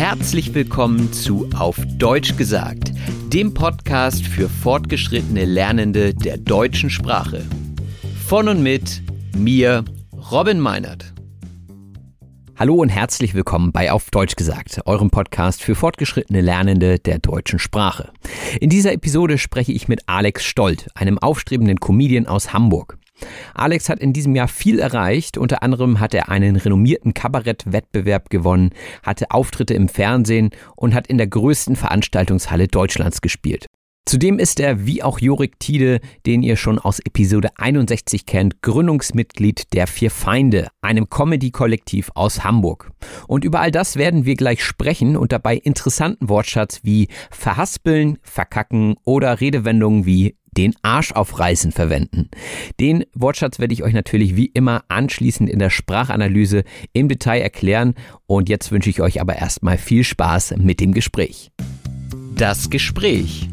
Herzlich willkommen zu Auf Deutsch gesagt, dem Podcast für fortgeschrittene Lernende der deutschen Sprache. Von und mit mir, Robin Meinert. Hallo und herzlich willkommen bei Auf Deutsch gesagt, eurem Podcast für fortgeschrittene Lernende der deutschen Sprache. In dieser Episode spreche ich mit Alex Stolt, einem aufstrebenden Comedian aus Hamburg. Alex hat in diesem Jahr viel erreicht, unter anderem hat er einen renommierten Kabarettwettbewerb gewonnen, hatte Auftritte im Fernsehen und hat in der größten Veranstaltungshalle Deutschlands gespielt. Zudem ist er, wie auch Jorik Tiede, den ihr schon aus Episode 61 kennt, Gründungsmitglied der Vier Feinde, einem Comedy-Kollektiv aus Hamburg. Und über all das werden wir gleich sprechen und dabei interessanten Wortschatz wie verhaspeln, verkacken oder Redewendungen wie den Arsch aufreißen verwenden. Den Wortschatz werde ich euch natürlich wie immer anschließend in der Sprachanalyse im Detail erklären und jetzt wünsche ich euch aber erstmal viel Spaß mit dem Gespräch. Das Gespräch.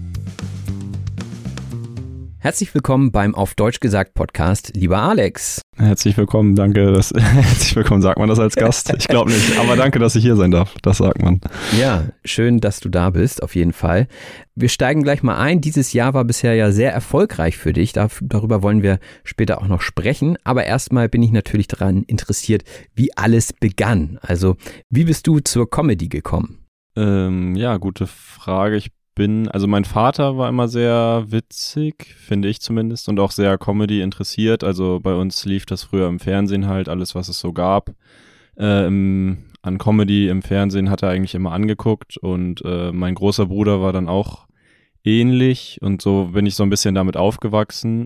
Herzlich willkommen beim Auf Deutsch gesagt Podcast, lieber Alex. Herzlich willkommen, danke. Herzlich willkommen, sagt man das als Gast? Ich glaube nicht, aber danke, dass ich hier sein darf, das sagt man. Ja, schön, dass du da bist, auf jeden Fall. Wir steigen gleich mal ein. Dieses Jahr war bisher ja sehr erfolgreich für dich, darüber wollen wir später auch noch sprechen. Aber erstmal bin ich natürlich daran interessiert, wie alles begann. Also, wie bist du zur Comedy gekommen? Ja, gute Frage. Also mein Vater war immer sehr witzig, finde ich zumindest, und auch sehr Comedy interessiert. Also bei uns lief das früher im Fernsehen halt, alles was es so gab. An Comedy im Fernsehen hat er eigentlich immer angeguckt und mein großer Bruder war dann auch ähnlich und so bin ich so ein bisschen damit aufgewachsen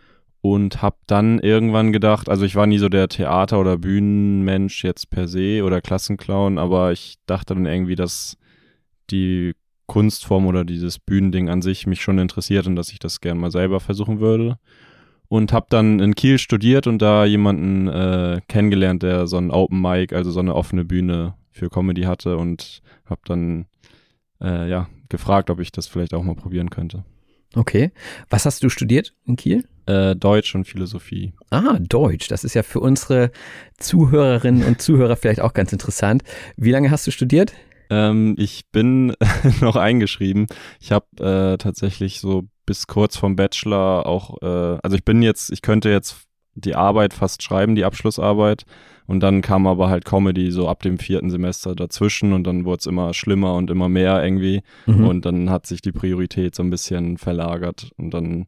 und habe dann irgendwann gedacht, also ich war nie so der Theater- oder Bühnenmensch jetzt per se oder Klassenclown, aber ich dachte dann irgendwie, dass die Kunstform oder dieses Bühnending an sich mich schon interessiert und dass ich das gerne mal selber versuchen würde. Und habe dann in Kiel studiert und da jemanden kennengelernt, der so ein Open Mic, also so eine offene Bühne für Comedy hatte und habe dann gefragt, ob ich das vielleicht auch mal probieren könnte. Okay. Was hast du studiert in Kiel? Deutsch und Philosophie. Ah, Deutsch. Das ist ja für unsere Zuhörerinnen und Zuhörer vielleicht auch ganz interessant. Wie lange hast du studiert? Ich bin noch eingeschrieben. Ich habe tatsächlich so bis kurz vorm Bachelor auch, also ich könnte jetzt die Arbeit fast schreiben, die Abschlussarbeit. Und dann kam aber halt Comedy so ab dem 4. Semester dazwischen und dann wurde es immer schlimmer und immer mehr irgendwie. Und dann hat sich die Priorität so ein bisschen verlagert. Und dann,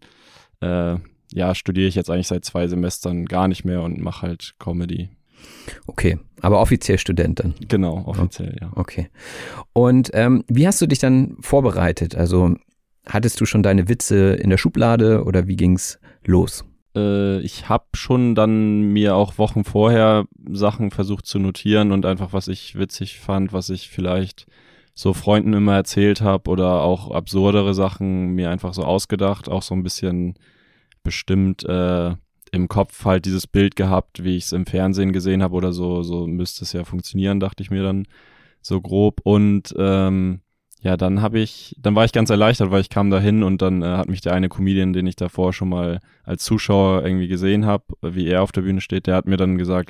studiere ich jetzt eigentlich seit 2 Semestern gar nicht mehr und mache halt Comedy. Okay, aber offiziell Student dann? Genau, offiziell, ja. Okay. Und wie hast du dich dann vorbereitet? Also hattest du schon deine Witze in der Schublade oder wie ging's los? Ich habe schon dann mir auch Wochen vorher Sachen versucht zu notieren und einfach, was ich witzig fand, was ich vielleicht so Freunden immer erzählt habe oder auch absurdere Sachen mir einfach so ausgedacht, auch so ein bisschen bestimmt im Kopf halt dieses Bild gehabt, wie ich es im Fernsehen gesehen habe oder so müsste es ja funktionieren, dachte ich mir dann so grob. Und dann war ich ganz erleichtert, weil ich kam da hin und dann hat mich der eine Comedian, den ich davor schon mal als Zuschauer irgendwie gesehen habe, wie er auf der Bühne steht, der hat mir dann gesagt,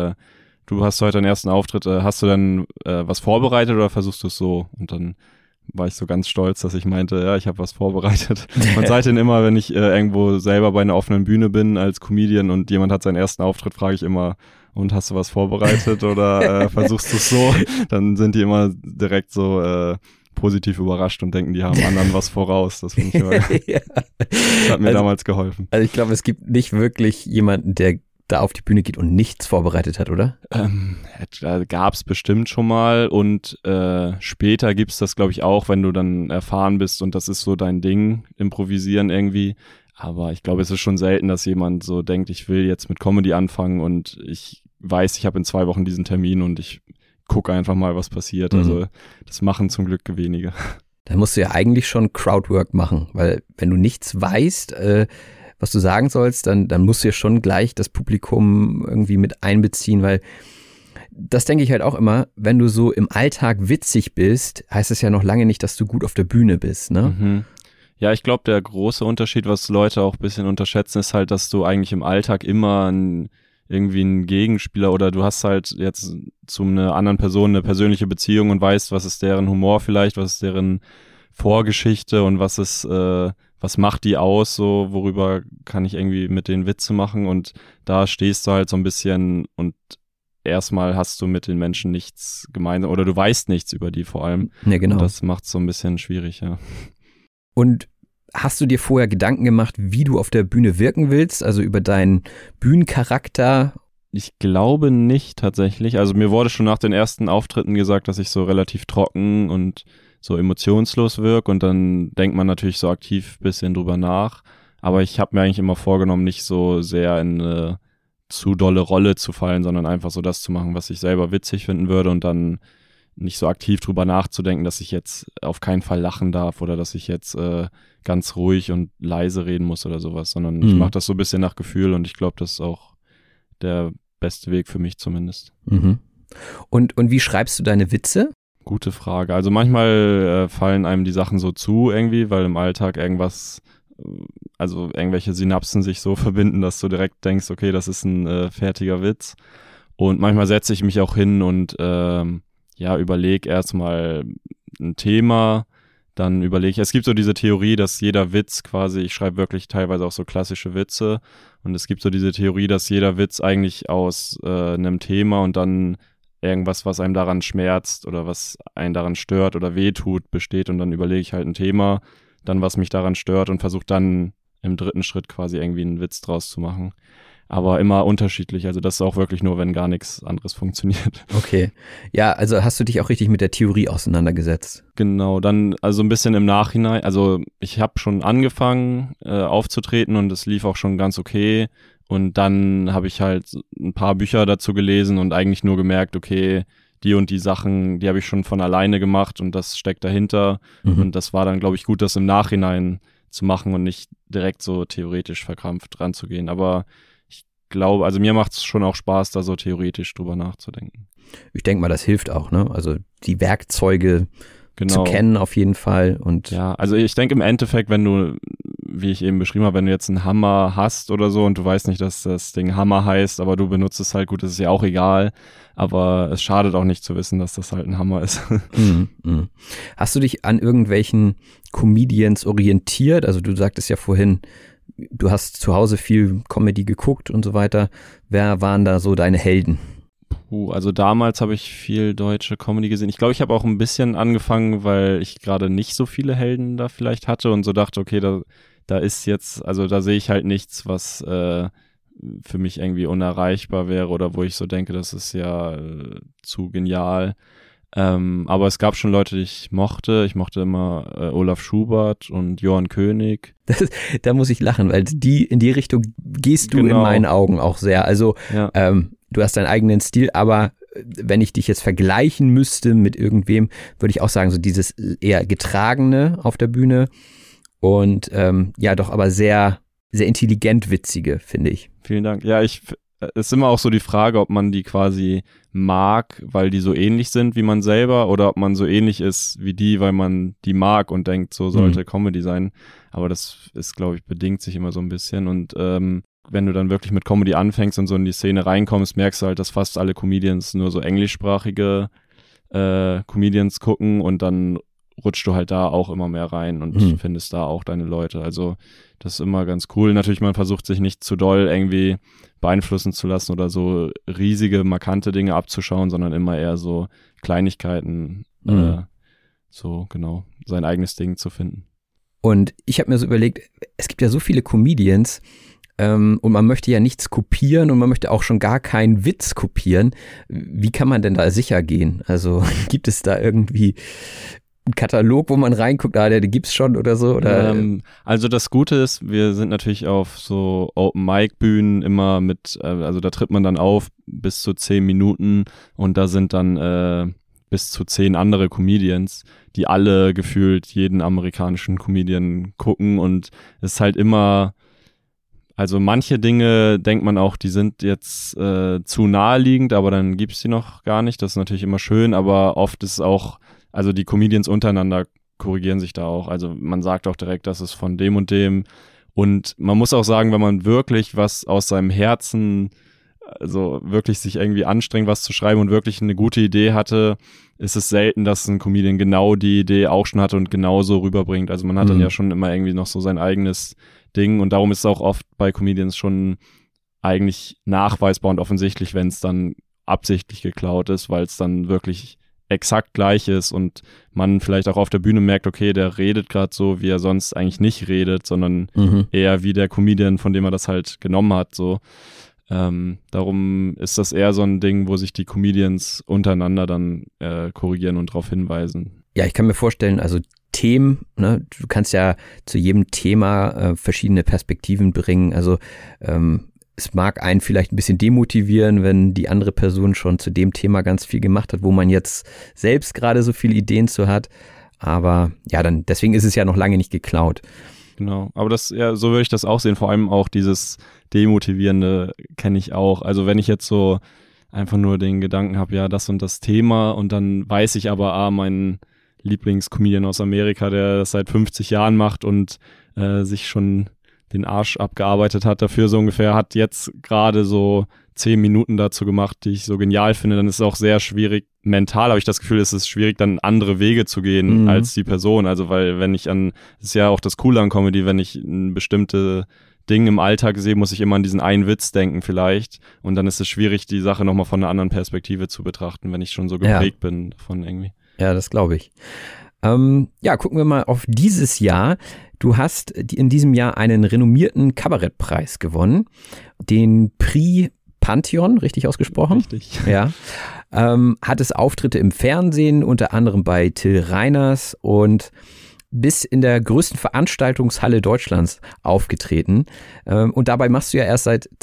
du hast heute deinen ersten Auftritt, hast du denn was vorbereitet oder versuchst du es so? Und dann war ich so ganz stolz, dass ich meinte, ja, ich habe was vorbereitet. Und seitdem immer, wenn ich irgendwo selber bei einer offenen Bühne bin als Comedian und jemand hat seinen ersten Auftritt, frage ich immer, und hast du was vorbereitet oder versuchst du es so? Dann sind die immer direkt so positiv überrascht und denken, die haben anderen was voraus. Das finde ich immer, das hat mir damals geholfen. Also ich glaube, es gibt nicht wirklich jemanden, der da auf die Bühne geht und nichts vorbereitet hat, oder? Gab es bestimmt schon mal und später gibt es das, glaube ich, auch, wenn du dann erfahren bist und das ist so dein Ding, improvisieren irgendwie. Aber ich glaube, es ist schon selten, dass jemand so denkt, ich will jetzt mit Comedy anfangen und ich weiß, ich habe in 2 Wochen diesen Termin und ich gucke einfach mal, was passiert. Also das machen zum Glück wenige. Dann musst du ja eigentlich schon Crowdwork machen, weil wenn du nichts weißt, was du sagen sollst, dann musst du ja schon gleich das Publikum irgendwie mit einbeziehen, weil das denke ich halt auch immer, wenn du so im Alltag witzig bist, heißt es ja noch lange nicht, dass du gut auf der Bühne bist, ne? Ja, ich glaube, der große Unterschied, was Leute auch ein bisschen unterschätzen, ist halt, dass du eigentlich im Alltag immer irgendwie einen Gegenspieler oder du hast halt jetzt zu einer anderen Person eine persönliche Beziehung und weißt, was ist deren Humor vielleicht, was ist deren Vorgeschichte und was macht die aus, so worüber kann ich irgendwie mit denen Witze machen und da stehst du halt so ein bisschen und erstmal hast du mit den Menschen nichts gemeinsam oder du weißt nichts über die vor allem. Ja, genau. Und das macht es so ein bisschen schwierig, ja. Und hast du dir vorher Gedanken gemacht, wie du auf der Bühne wirken willst, also über deinen Bühnencharakter? Ich glaube nicht tatsächlich. Also mir wurde schon nach den ersten Auftritten gesagt, dass ich so relativ trocken und so emotionslos wirke und dann denkt man natürlich so aktiv ein bisschen drüber nach. Aber ich habe mir eigentlich immer vorgenommen, nicht so sehr in eine zu dolle Rolle zu fallen, sondern einfach so das zu machen, was ich selber witzig finden würde und dann nicht so aktiv drüber nachzudenken, dass ich jetzt auf keinen Fall lachen darf oder dass ich jetzt ganz ruhig und leise reden muss oder sowas, sondern ich mache das so ein bisschen nach Gefühl und ich glaube, das ist auch der beste Weg für mich zumindest. Mhm. Und wie schreibst du deine Witze? Gute Frage. Also manchmal fallen einem die Sachen so zu irgendwie, weil im Alltag irgendwelche Synapsen sich so verbinden, dass du direkt denkst, okay, das ist ein fertiger Witz. Und manchmal setze ich mich auch hin und überlege erstmal ein Thema, dann überlege ich, es gibt so diese Theorie, dass jeder Witz quasi, ich schreibe wirklich teilweise auch so klassische Witze und es gibt so diese Theorie, dass jeder Witz eigentlich aus einem Thema und dann irgendwas, was einem daran schmerzt oder was einen daran stört oder wehtut, besteht und dann überlege ich halt ein Thema, dann was mich daran stört und versuche dann im dritten Schritt quasi irgendwie einen Witz draus zu machen. Aber immer unterschiedlich, also das ist auch wirklich nur, wenn gar nichts anderes funktioniert. Okay, ja, also hast du dich auch richtig mit der Theorie auseinandergesetzt? Genau, dann also ein bisschen im Nachhinein, also ich habe schon angefangen aufzutreten und es lief auch schon ganz okay und dann habe ich halt ein paar Bücher dazu gelesen und eigentlich nur gemerkt, okay, die und die Sachen, die habe ich schon von alleine gemacht und das steckt dahinter und das war dann, glaube ich, gut, das im Nachhinein zu machen und nicht direkt so theoretisch verkrampft ranzugehen, aber glaube, also mir macht es schon auch Spaß, da so theoretisch drüber nachzudenken. Ich denke mal, das hilft auch, ne? Also die Werkzeuge zu kennen auf jeden Fall. Und ja, also ich denke im Endeffekt, wenn du, wie ich eben beschrieben habe, wenn du jetzt einen Hammer hast oder so und du weißt nicht, dass das Ding Hammer heißt, aber du benutzt es halt gut, das ist ja auch egal. Aber es schadet auch nicht zu wissen, dass das halt ein Hammer ist. Hast du dich an irgendwelchen Comedians orientiert? Also du sagtest ja vorhin, du hast zu Hause viel Comedy geguckt und so weiter. Wer waren da so deine Helden? Also damals habe ich viel deutsche Comedy gesehen. Ich glaube, ich habe auch ein bisschen angefangen, weil ich gerade nicht so viele Helden da vielleicht hatte und so dachte, okay, da ist jetzt, also da sehe ich halt nichts, was für mich irgendwie unerreichbar wäre oder wo ich so denke, das ist ja zu genial. Aber es gab schon Leute, die ich mochte. Ich mochte immer Olaf Schubert und Johann König. Da muss ich lachen, weil in die Richtung gehst du in meinen Augen auch sehr. Also ja. Du hast deinen eigenen Stil, aber wenn ich dich jetzt vergleichen müsste mit irgendwem, würde ich auch sagen, so dieses eher Getragene auf der Bühne und doch aber sehr, sehr intelligent witzige, finde ich. Vielen Dank. Ja, es ist immer auch so die Frage, ob man die quasi mag, weil die so ähnlich sind wie man selber oder ob man so ähnlich ist wie die, weil man die mag und denkt, so sollte Comedy sein. Aber das ist, glaube ich, bedingt sich immer so ein bisschen und wenn du dann wirklich mit Comedy anfängst und so in die Szene reinkommst, merkst du halt, dass fast alle Comedians nur so englischsprachige Comedians gucken und dann rutscht du halt da auch immer mehr rein und findest da auch deine Leute. Also das ist immer ganz cool. Natürlich, man versucht sich nicht zu doll irgendwie beeinflussen zu lassen oder so riesige, markante Dinge abzuschauen, sondern immer eher so Kleinigkeiten, so genau, sein eigenes Ding zu finden. Und ich habe mir so überlegt, es gibt ja so viele Comedians, und man möchte ja nichts kopieren und man möchte auch schon gar keinen Witz kopieren. Wie kann man denn da sicher gehen? Also gibt es da irgendwie einen Katalog, wo man reinguckt, der gibt's schon oder so? Oder? Also das Gute ist, wir sind natürlich auf so Open-Mic-Bühnen immer mit, also da tritt man dann auf bis zu 10 Minuten und da sind dann bis zu 10 andere Comedians, die alle gefühlt jeden amerikanischen Comedian gucken und es ist halt immer. Also manche Dinge denkt man auch, die sind jetzt zu naheliegend, aber dann gibt's die noch gar nicht. Das ist natürlich immer schön, aber oft ist es auch, also die Comedians untereinander korrigieren sich da auch. Also man sagt auch direkt, das ist von dem und dem. Und man muss auch sagen, wenn man wirklich was aus seinem Herzen also wirklich sich irgendwie anstrengt, was zu schreiben und wirklich eine gute Idee hatte, ist es selten, dass ein Comedian genau die Idee auch schon hatte und genauso rüberbringt. Also man hat dann ja schon immer irgendwie noch so sein eigenes Ding und darum ist es auch oft bei Comedians schon eigentlich nachweisbar und offensichtlich, wenn es dann absichtlich geklaut ist, weil es dann wirklich exakt gleich ist und man vielleicht auch auf der Bühne merkt, okay, der redet gerade so, wie er sonst eigentlich nicht redet, sondern eher wie der Comedian, von dem er das halt genommen hat, so. Darum ist das eher so ein Ding, wo sich die Comedians untereinander dann korrigieren und darauf hinweisen. Ja, ich kann mir vorstellen, also Themen, ne, du kannst ja zu jedem Thema verschiedene Perspektiven bringen, also es mag einen vielleicht ein bisschen demotivieren, wenn die andere Person schon zu dem Thema ganz viel gemacht hat, wo man jetzt selbst gerade so viele Ideen zu hat. Aber ja, dann deswegen ist es ja noch lange nicht geklaut. Genau, aber das, ja, so würde ich das auch sehen. Vor allem auch dieses Demotivierende kenne ich auch. Also wenn ich jetzt so einfach nur den Gedanken habe, ja, das und das Thema und dann weiß ich aber, mein Lieblingscomedian aus Amerika, der das seit 50 Jahren macht und sich schon den Arsch abgearbeitet hat dafür so ungefähr, hat jetzt gerade so 10 Minuten dazu gemacht, die ich so genial finde, dann ist es auch sehr schwierig, mental habe ich das Gefühl, es ist schwierig, dann andere Wege zu gehen als die Person, also weil wenn ich das ist ja auch das Coole an Comedy, wenn ich ein bestimmte Ding im Alltag sehe, muss ich immer an diesen einen Witz denken vielleicht und dann ist es schwierig, die Sache nochmal von einer anderen Perspektive zu betrachten, wenn ich schon so geprägt bin davon irgendwie. Ja, das glaube ich. Ja, gucken wir mal auf dieses Jahr. Du hast in diesem Jahr einen renommierten Kabarettpreis gewonnen, den Prix Pantheon, richtig ausgesprochen? Richtig. Ja. Hattest Auftritte im Fernsehen, unter anderem bei Till Reiners und bist in der größten Veranstaltungshalle Deutschlands aufgetreten. Und dabei machst du ja erst seit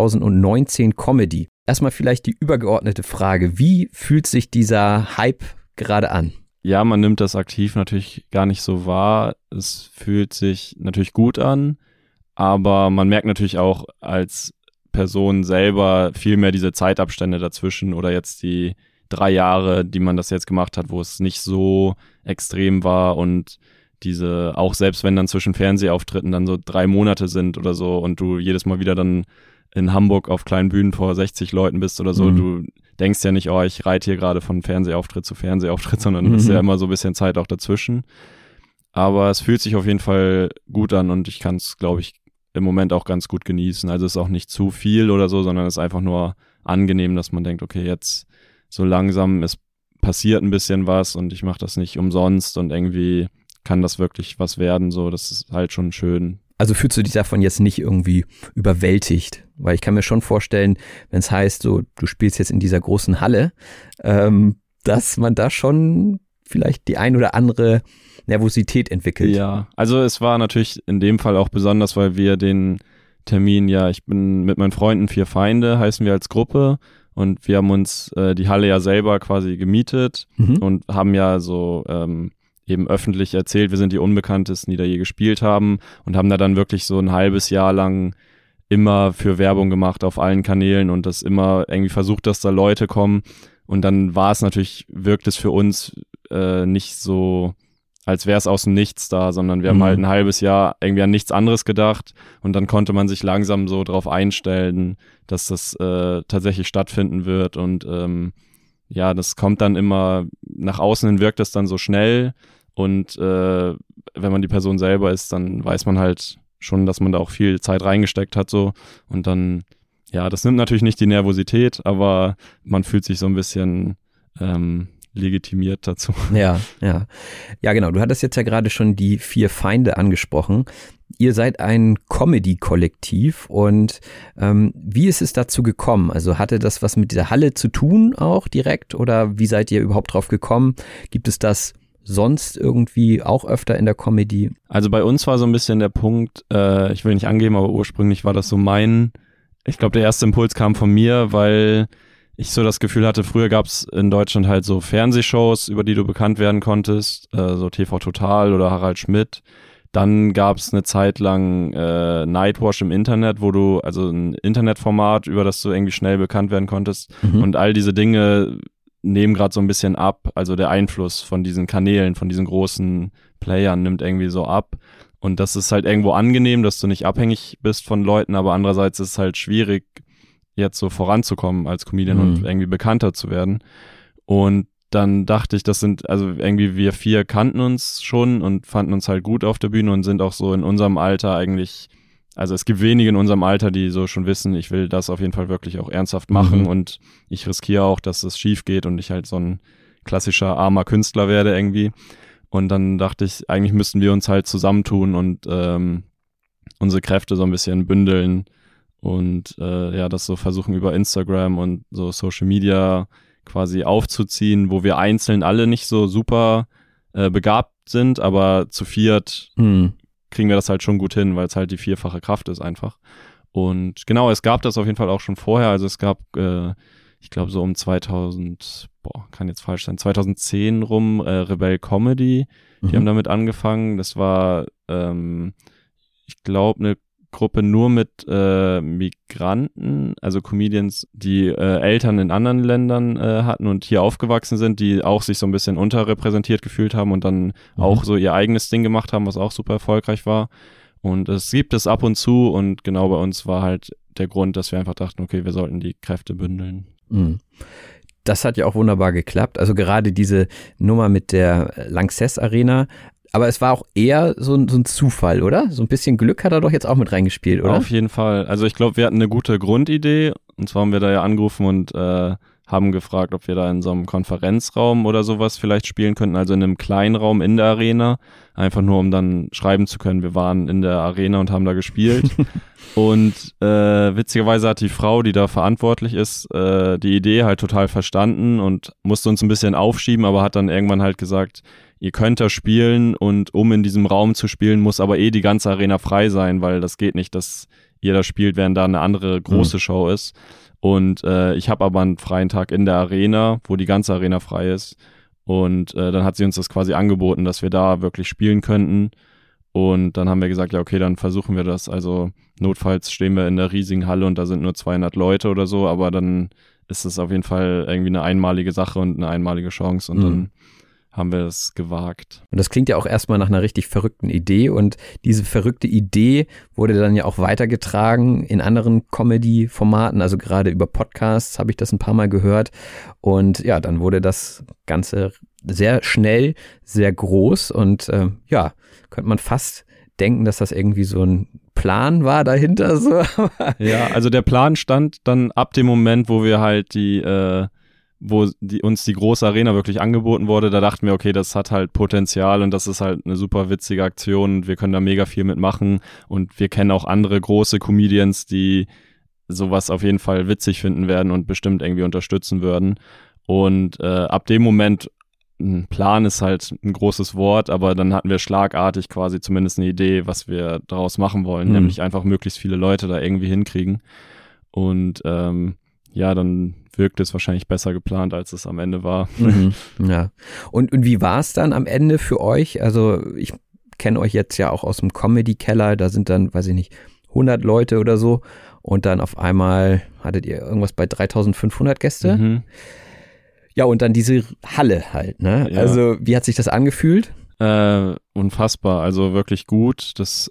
2019 Comedy. Erstmal vielleicht die übergeordnete Frage, wie fühlt sich dieser Hype gerade an? Ja, man nimmt das aktiv natürlich gar nicht so wahr. Es fühlt sich natürlich gut an, aber man merkt natürlich auch als Person selber viel mehr diese Zeitabstände dazwischen oder jetzt die 3 Jahre, die man das jetzt gemacht hat, wo es nicht so extrem war und diese, auch selbst wenn dann zwischen Fernsehauftritten dann so 3 Monate sind oder so und du jedes Mal wieder dann in Hamburg auf kleinen Bühnen vor 60 Leuten bist oder so, du denkst ja nicht, ich reite hier gerade von Fernsehauftritt zu Fernsehauftritt, sondern es ist ja immer so ein bisschen Zeit auch dazwischen. Aber es fühlt sich auf jeden Fall gut an und ich kann es, glaube ich, im Moment auch ganz gut genießen. Also es ist auch nicht zu viel oder so, sondern es ist einfach nur angenehm, dass man denkt, okay, jetzt so langsam, es passiert ein bisschen was und ich mache das nicht umsonst und irgendwie kann das wirklich was werden, so, das ist halt schon schön. Also fühlst du dich davon jetzt nicht irgendwie überwältigt? Weil ich kann mir schon vorstellen, wenn es heißt, so du spielst jetzt in dieser großen Halle, dass man da schon vielleicht die ein oder andere Nervosität entwickelt. Ja, also es war natürlich in dem Fall auch besonders, weil wir den Termin, ich bin mit meinen Freunden 4 Feinde, heißen wir als Gruppe und wir haben uns die Halle ja selber quasi gemietet und haben ja so eben öffentlich erzählt, wir sind die Unbekanntesten, die da je gespielt haben und haben da dann wirklich so ein halbes Jahr lang immer für Werbung gemacht auf allen Kanälen und das immer irgendwie versucht, dass da Leute kommen und dann wirkt es für uns nicht so, als wäre es aus dem Nichts da, sondern wir haben halt ein halbes Jahr irgendwie an nichts anderes gedacht und dann konnte man sich langsam so drauf einstellen, dass das tatsächlich stattfinden wird und das kommt dann immer, nach außen hin wirkt das dann so schnell und wenn man die Person selber ist, dann weiß man halt schon, dass man da auch viel Zeit reingesteckt hat so und dann, das nimmt natürlich nicht die Nervosität, aber man fühlt sich so ein bisschen legitimiert dazu. Ja, genau. Du hattest jetzt ja gerade schon die 4 Feinde angesprochen. Ihr seid ein Comedy-Kollektiv und wie ist es dazu gekommen? Also hatte das was mit dieser Halle zu tun auch direkt oder wie seid ihr überhaupt drauf gekommen? Gibt es das sonst irgendwie auch öfter in der Comedy? Also bei uns war so ein bisschen der Punkt, ich will nicht angeben, aber ursprünglich war das so ich glaube der erste Impuls kam von mir, weil ich so das Gefühl hatte, früher gab es in Deutschland halt so Fernsehshows, über die du bekannt werden konntest, so TV Total oder Harald Schmidt. Dann gab es eine Zeit lang Nightwash im Internet, also ein Internetformat, über das du irgendwie schnell bekannt werden konntest. Und all diese Dinge nehmen gerade so ein bisschen ab. Also der Einfluss von diesen Kanälen, von diesen großen Playern nimmt irgendwie so ab. Und das ist halt irgendwo angenehm, dass du nicht abhängig bist von Leuten, aber andererseits ist es halt schwierig, jetzt so voranzukommen als Comedian und irgendwie bekannter zu werden. Und dann dachte ich, wir 4 kannten uns schon und fanden uns halt gut auf der Bühne und sind auch so in unserem Alter eigentlich, also es gibt wenige in unserem Alter, die so schon wissen, ich will das auf jeden Fall wirklich auch ernsthaft machen und ich riskiere auch, dass es schief geht und ich halt so ein klassischer armer Künstler werde irgendwie. Und dann dachte ich, eigentlich müssten wir uns halt zusammentun und unsere Kräfte so ein bisschen bündeln und das so versuchen über Instagram und so Social Media quasi aufzuziehen, wo wir einzeln alle nicht so super begabt sind, aber zu 4 kriegen wir das halt schon gut hin, weil es halt die 4-fache Kraft ist einfach. Und genau, es gab das auf jeden Fall auch schon vorher, also es gab, ich glaube so um 2010 rum, Rebell Comedy, die haben damit angefangen, das war, ich glaube, eine Gruppe nur mit Migranten, also Comedians, die Eltern in anderen Ländern hatten und hier aufgewachsen sind, die auch sich so ein bisschen unterrepräsentiert gefühlt haben und dann auch so ihr eigenes Ding gemacht haben, was auch super erfolgreich war. Und es gibt es ab und zu und genau bei uns war halt der Grund, dass wir einfach dachten, okay, wir sollten die Kräfte bündeln. Das hat ja auch wunderbar geklappt. Also gerade diese Nummer mit der Lanxess Arena. Aber es war auch eher so ein Zufall, oder? So ein bisschen Glück hat er doch jetzt auch mit reingespielt, oder? Auf jeden Fall. Also ich glaube, wir hatten eine gute Grundidee. Und zwar haben wir da ja angerufen und haben gefragt, ob wir da in so einem Konferenzraum oder sowas vielleicht spielen könnten. Also in einem kleinen Raum in der Arena. Einfach nur, um dann schreiben zu können, wir waren in der Arena und haben da gespielt. Und witzigerweise hat die Frau, die da verantwortlich ist, die Idee halt total verstanden und musste uns ein bisschen aufschieben, aber hat dann irgendwann halt gesagt, ihr könnt da spielen und um in diesem Raum zu spielen, muss aber die ganze Arena frei sein, weil das geht nicht, dass ihr da spielt, während da eine andere große Show ist. Und ich habe aber einen freien Tag in der Arena, wo die ganze Arena frei ist. Und dann hat sie uns das quasi angeboten, dass wir da wirklich spielen könnten. Und dann haben wir gesagt, ja okay, dann versuchen wir das. Also notfalls stehen wir in der riesigen Halle und da sind nur 200 Leute oder so, aber dann ist es auf jeden Fall irgendwie eine einmalige Sache und eine einmalige Chance und dann haben wir es gewagt. Und das klingt ja auch erstmal nach einer richtig verrückten Idee und diese verrückte Idee wurde dann ja auch weitergetragen in anderen Comedy-Formaten, also gerade über Podcasts habe ich das ein paar Mal gehört und ja, dann wurde das Ganze sehr schnell, sehr groß und könnte man fast denken, dass das irgendwie so ein Plan war dahinter. So. Ja, also der Plan stand dann ab dem Moment, wo wir halt uns die große Arena wirklich angeboten wurde, da dachten wir, okay, das hat halt Potenzial und das ist halt eine super witzige Aktion und wir können da mega viel mitmachen und wir kennen auch andere große Comedians, die sowas auf jeden Fall witzig finden werden und bestimmt irgendwie unterstützen würden und ab dem Moment, ein Plan ist halt ein großes Wort, aber dann hatten wir schlagartig quasi zumindest eine Idee, was wir daraus machen wollen, nämlich einfach möglichst viele Leute da irgendwie hinkriegen und dann wirkt es wahrscheinlich besser geplant, als es am Ende war. Ja. Und wie war es dann am Ende für euch? Also ich kenne euch jetzt ja auch aus dem Comedy-Keller, da sind dann, weiß ich nicht, 100 Leute oder so und dann auf einmal hattet ihr irgendwas bei 3500 Gäste. Ja, und dann diese Halle halt, ne? Ja. Also wie hat sich das angefühlt? Unfassbar, also wirklich gut. Das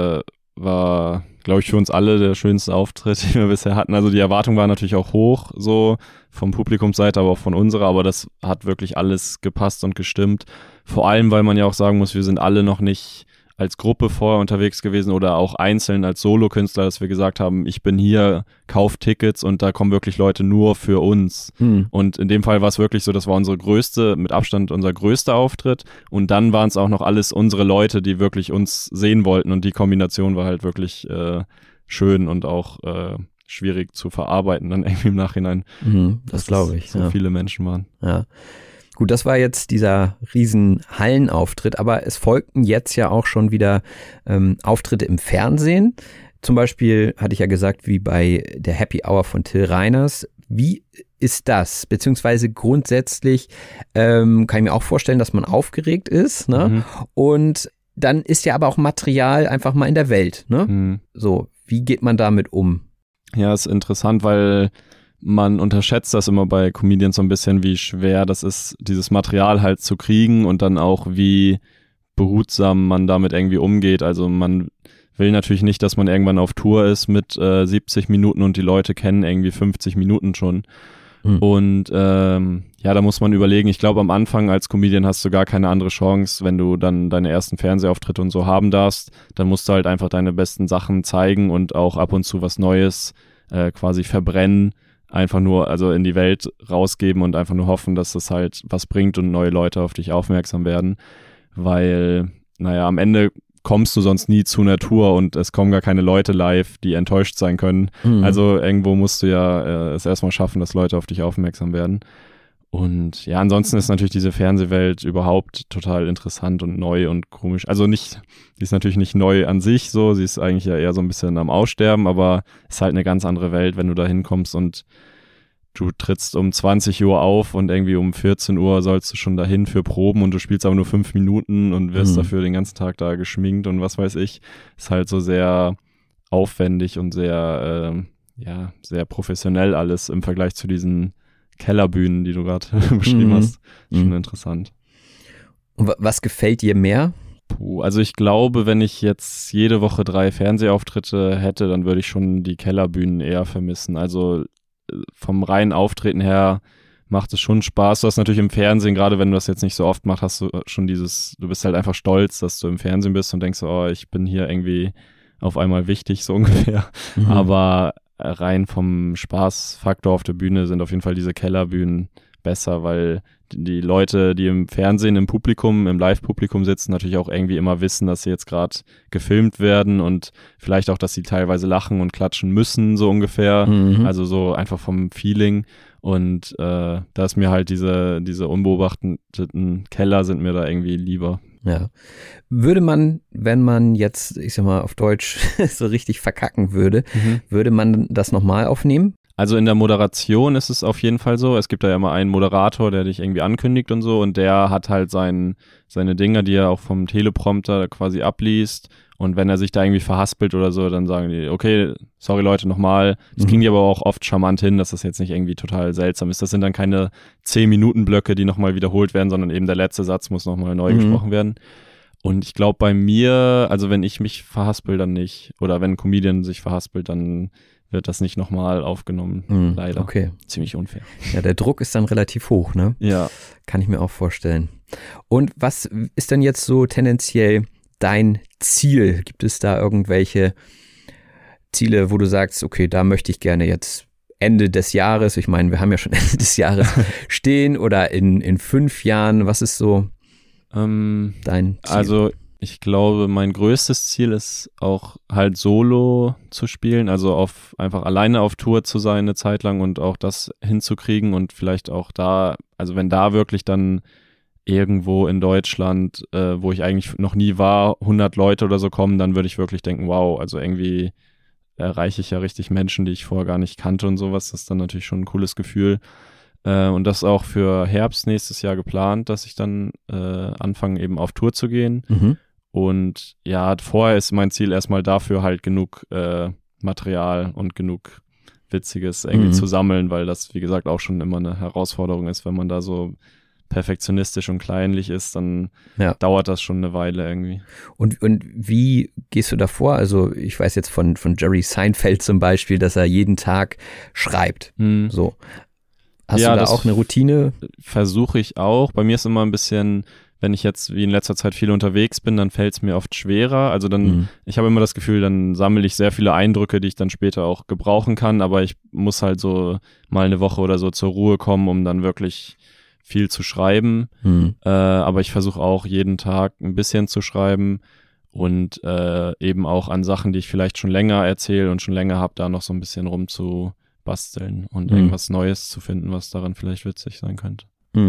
war, glaube ich, für uns alle der schönste Auftritt, den wir bisher hatten. Also die Erwartung war natürlich auch hoch, so vom Publikumsseite, aber auch von unserer, aber das hat wirklich alles gepasst und gestimmt. Vor allem, weil man ja auch sagen muss, wir sind alle noch nicht als Gruppe vorher unterwegs gewesen oder auch einzeln als Solokünstler, dass wir gesagt haben, ich bin hier, kauf Tickets und da kommen wirklich Leute nur für uns. Und in dem Fall war es wirklich so, das war mit Abstand unser größter Auftritt und dann waren es auch noch alles unsere Leute, die wirklich uns sehen wollten und die Kombination war halt wirklich schön und auch schwierig zu verarbeiten dann irgendwie im Nachhinein. Das glaube ich. So viele Menschen waren. Ja. Gut, das war jetzt dieser riesen Hallenauftritt, aber es folgten jetzt ja auch schon wieder Auftritte im Fernsehen. Zum Beispiel hatte ich ja gesagt, wie bei der Happy Hour von Till Reiners. Wie ist das? Beziehungsweise grundsätzlich kann ich mir auch vorstellen, dass man aufgeregt ist, ne? Und dann ist ja aber auch Material einfach mal in der Welt, ne? So, wie geht man damit um? Ja, ist interessant, weil man unterschätzt das immer bei Comedians so ein bisschen, wie schwer das ist, dieses Material halt zu kriegen und dann auch, wie behutsam man damit irgendwie umgeht. Also man will natürlich nicht, dass man irgendwann auf Tour ist mit 70 Minuten und die Leute kennen irgendwie 50 Minuten schon. Und da muss man überlegen, ich glaube am Anfang als Comedian hast du gar keine andere Chance, wenn du dann deine ersten Fernsehauftritte und so haben darfst, dann musst du halt einfach deine besten Sachen zeigen und auch ab und zu was Neues quasi verbrennen, einfach nur also in die Welt rausgeben und einfach nur hoffen, dass das halt was bringt und neue Leute auf dich aufmerksam werden, weil am Ende kommst du sonst nie zu einer Tour und es kommen gar keine Leute live, die enttäuscht sein können. Also irgendwo musst du ja es erstmal schaffen, dass Leute auf dich aufmerksam werden. Und ja, ansonsten ist natürlich diese Fernsehwelt überhaupt total interessant und neu und komisch. Also sie ist natürlich nicht neu an sich so, sie ist eigentlich ja eher so ein bisschen am Aussterben, aber es ist halt eine ganz andere Welt, wenn du da hinkommst und du trittst um 20 Uhr auf und irgendwie um 14 Uhr sollst du schon dahin für Proben und du spielst aber nur 5 Minuten und wirst dafür den ganzen Tag da geschminkt und was weiß ich. Ist halt so sehr aufwendig und sehr, sehr professionell alles im Vergleich zu diesen Kellerbühnen, die du gerade beschrieben hast. Schon interessant. Und was gefällt dir mehr? Also ich glaube, wenn ich jetzt jede Woche 3 Fernsehauftritte hätte, dann würde ich schon die Kellerbühnen eher vermissen. Also vom reinen Auftreten her macht es schon Spaß. Du hast natürlich im Fernsehen, gerade wenn du das jetzt nicht so oft machst, hast du schon du bist halt einfach stolz, dass du im Fernsehen bist und denkst, oh, ich bin hier irgendwie auf einmal wichtig, so ungefähr. Aber rein vom Spaßfaktor auf der Bühne sind auf jeden Fall diese Kellerbühnen besser, weil die Leute, die im Fernsehen, im Live-Publikum sitzen, natürlich auch irgendwie immer wissen, dass sie jetzt gerade gefilmt werden und vielleicht auch, dass sie teilweise lachen und klatschen müssen, so ungefähr. Also so einfach vom Feeling. Und da ist mir halt diese unbeobachteten Keller sind mir da irgendwie lieber. Ja. Würde man, wenn man jetzt, ich sag mal auf Deutsch, so richtig verkacken würde, würde man das nochmal aufnehmen? Also in der Moderation ist es auf jeden Fall so. Es gibt da ja immer einen Moderator, der dich irgendwie ankündigt und so und der hat halt seine Dinger, die er auch vom Teleprompter quasi abliest und wenn er sich da irgendwie verhaspelt oder so, dann sagen die, okay, sorry Leute, nochmal. Das kriegen die aber auch oft charmant hin, dass das jetzt nicht irgendwie total seltsam ist. Das sind dann keine 10-Minuten-Blöcke, die nochmal wiederholt werden, sondern eben der letzte Satz muss nochmal neu gesprochen werden. Und ich glaube bei mir, also wenn ich mich verhaspel, dann nicht. Oder wenn ein Comedian sich verhaspelt, dann wird das nicht nochmal aufgenommen, leider. Okay. Ziemlich unfair. Ja, der Druck ist dann relativ hoch, ne? Ja. Kann ich mir auch vorstellen. Und was ist denn jetzt so tendenziell dein Ziel? Gibt es da irgendwelche Ziele, wo du sagst, okay, da möchte ich gerne jetzt Ende des Jahres, ich meine, wir haben ja schon Ende des Jahres stehen oder in 5 Jahren, was ist so dein Ziel? Also ich glaube, mein größtes Ziel ist auch halt solo zu spielen, also einfach alleine auf Tour zu sein eine Zeit lang und auch das hinzukriegen und vielleicht auch da, also wenn da wirklich dann irgendwo in Deutschland, wo ich eigentlich noch nie war, 100 Leute oder so kommen, dann würde ich wirklich denken, wow, also irgendwie erreiche ich ja richtig Menschen, die ich vorher gar nicht kannte und sowas, das ist dann natürlich schon ein cooles Gefühl. Und das ist auch für Herbst nächstes Jahr geplant, dass ich dann anfange eben auf Tour zu gehen. Und ja, vorher ist mein Ziel erstmal dafür halt genug Material und genug Witziges irgendwie zu sammeln, weil das, wie gesagt, auch schon immer eine Herausforderung ist, wenn man da so perfektionistisch und kleinlich ist, dann dauert das schon eine Weile irgendwie. Und wie gehst du da vor? Also ich weiß jetzt von Jerry Seinfeld zum Beispiel, dass er jeden Tag schreibt. So. Hast du da auch eine Routine? Versuche ich auch. Bei mir ist immer ein bisschen, wenn ich jetzt wie in letzter Zeit viel unterwegs bin, dann fällt es mir oft schwerer. Also dann, ich habe immer das Gefühl, dann sammle ich sehr viele Eindrücke, die ich dann später auch gebrauchen kann, aber ich muss halt so mal eine Woche oder so zur Ruhe kommen, um dann wirklich viel zu schreiben. Aber ich versuche auch jeden Tag ein bisschen zu schreiben und eben auch an Sachen, die ich vielleicht schon länger erzähle und schon länger habe, da noch so ein bisschen rumzubasteln und irgendwas Neues zu finden, was daran vielleicht witzig sein könnte.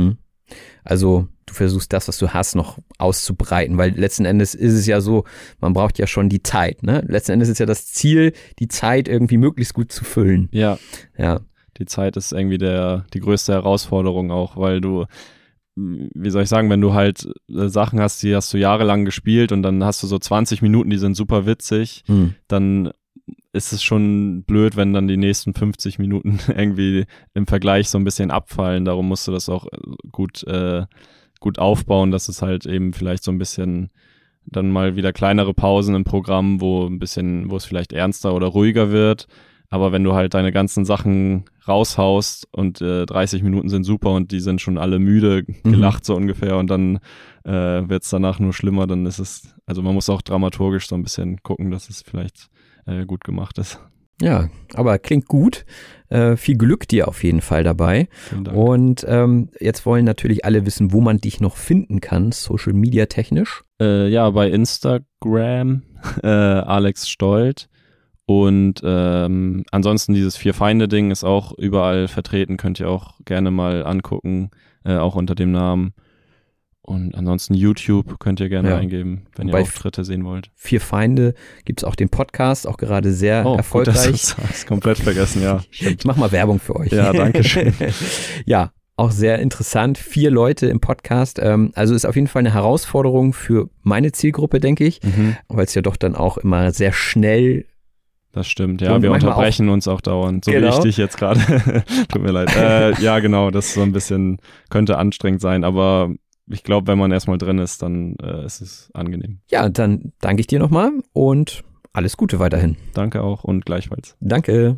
Also du versuchst das, was du hast, noch auszubreiten, weil letzten Endes ist es ja so, man braucht ja schon die Zeit, ne? Letzten Endes ist ja das Ziel, die Zeit irgendwie möglichst gut zu füllen. Ja. Die Zeit ist irgendwie die größte Herausforderung auch, weil du, wie soll ich sagen, wenn du halt Sachen hast, die hast du jahrelang gespielt und dann hast du so 20 Minuten, die sind super witzig, dann ist es schon blöd, wenn dann die nächsten 50 Minuten irgendwie im Vergleich so ein bisschen abfallen. Darum musst du das auch gut aufbauen, dass es halt eben vielleicht so ein bisschen dann mal wieder kleinere Pausen im Programm, wo es vielleicht ernster oder ruhiger wird. Aber wenn du halt deine ganzen Sachen raushaust und 30 Minuten sind super und die sind schon alle müde, gelacht so ungefähr und dann wird es danach nur schlimmer, dann ist es, also man muss auch dramaturgisch so ein bisschen gucken, dass es vielleicht gut gemacht ist. Ja, aber klingt gut. Viel Glück dir auf jeden Fall dabei. Vielen Dank. Und jetzt wollen natürlich alle wissen, wo man dich noch finden kann, Social Media technisch. Ja, bei Instagram Alex Stolt. Und ansonsten dieses Vier-Feinde-Ding ist auch überall vertreten, könnt ihr auch gerne mal angucken, auch unter dem Namen. Und ansonsten YouTube könnt ihr gerne eingeben, wenn ihr Auftritte sehen wollt. Vier Feinde gibt's auch den Podcast, auch gerade sehr erfolgreich. Gut, das hast komplett vergessen, ja. Ich mach mal Werbung für euch. Ja, danke schön. Ja, auch sehr interessant. 4 Leute im Podcast. Also ist auf jeden Fall eine Herausforderung für meine Zielgruppe, denke ich, weil es ja doch dann auch immer sehr schnell. Das stimmt, ja, wir unterbrechen uns auch dauernd, so wie ich dich jetzt gerade. Tut mir leid. Ja, genau, das ist so ein bisschen, könnte anstrengend sein, aber ich glaube, wenn man erstmal drin ist, dann ist es angenehm. Ja, dann danke ich dir nochmal und alles Gute weiterhin. Danke auch und gleichfalls. Danke.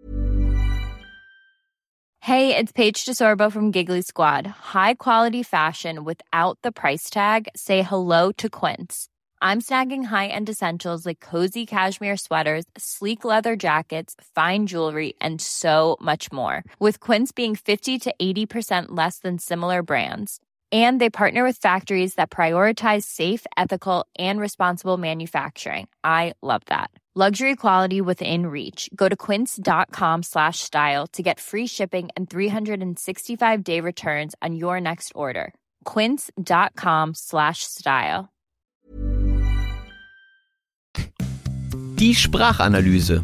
Hey, it's Paige DeSorbo from Giggly Squad. High quality fashion without the price tag. Say hello to Quince. I'm snagging high-end essentials like cozy cashmere sweaters, sleek leather jackets, fine jewelry, and so much more. With Quince being 50 to 80% less than similar brands. And they partner with factories that prioritize safe, ethical, and responsible manufacturing. I love that. Luxury quality within reach. Go to quince.com/style to get free shipping and 365-day returns on your next order. Quince.com/style. Die Sprachanalyse.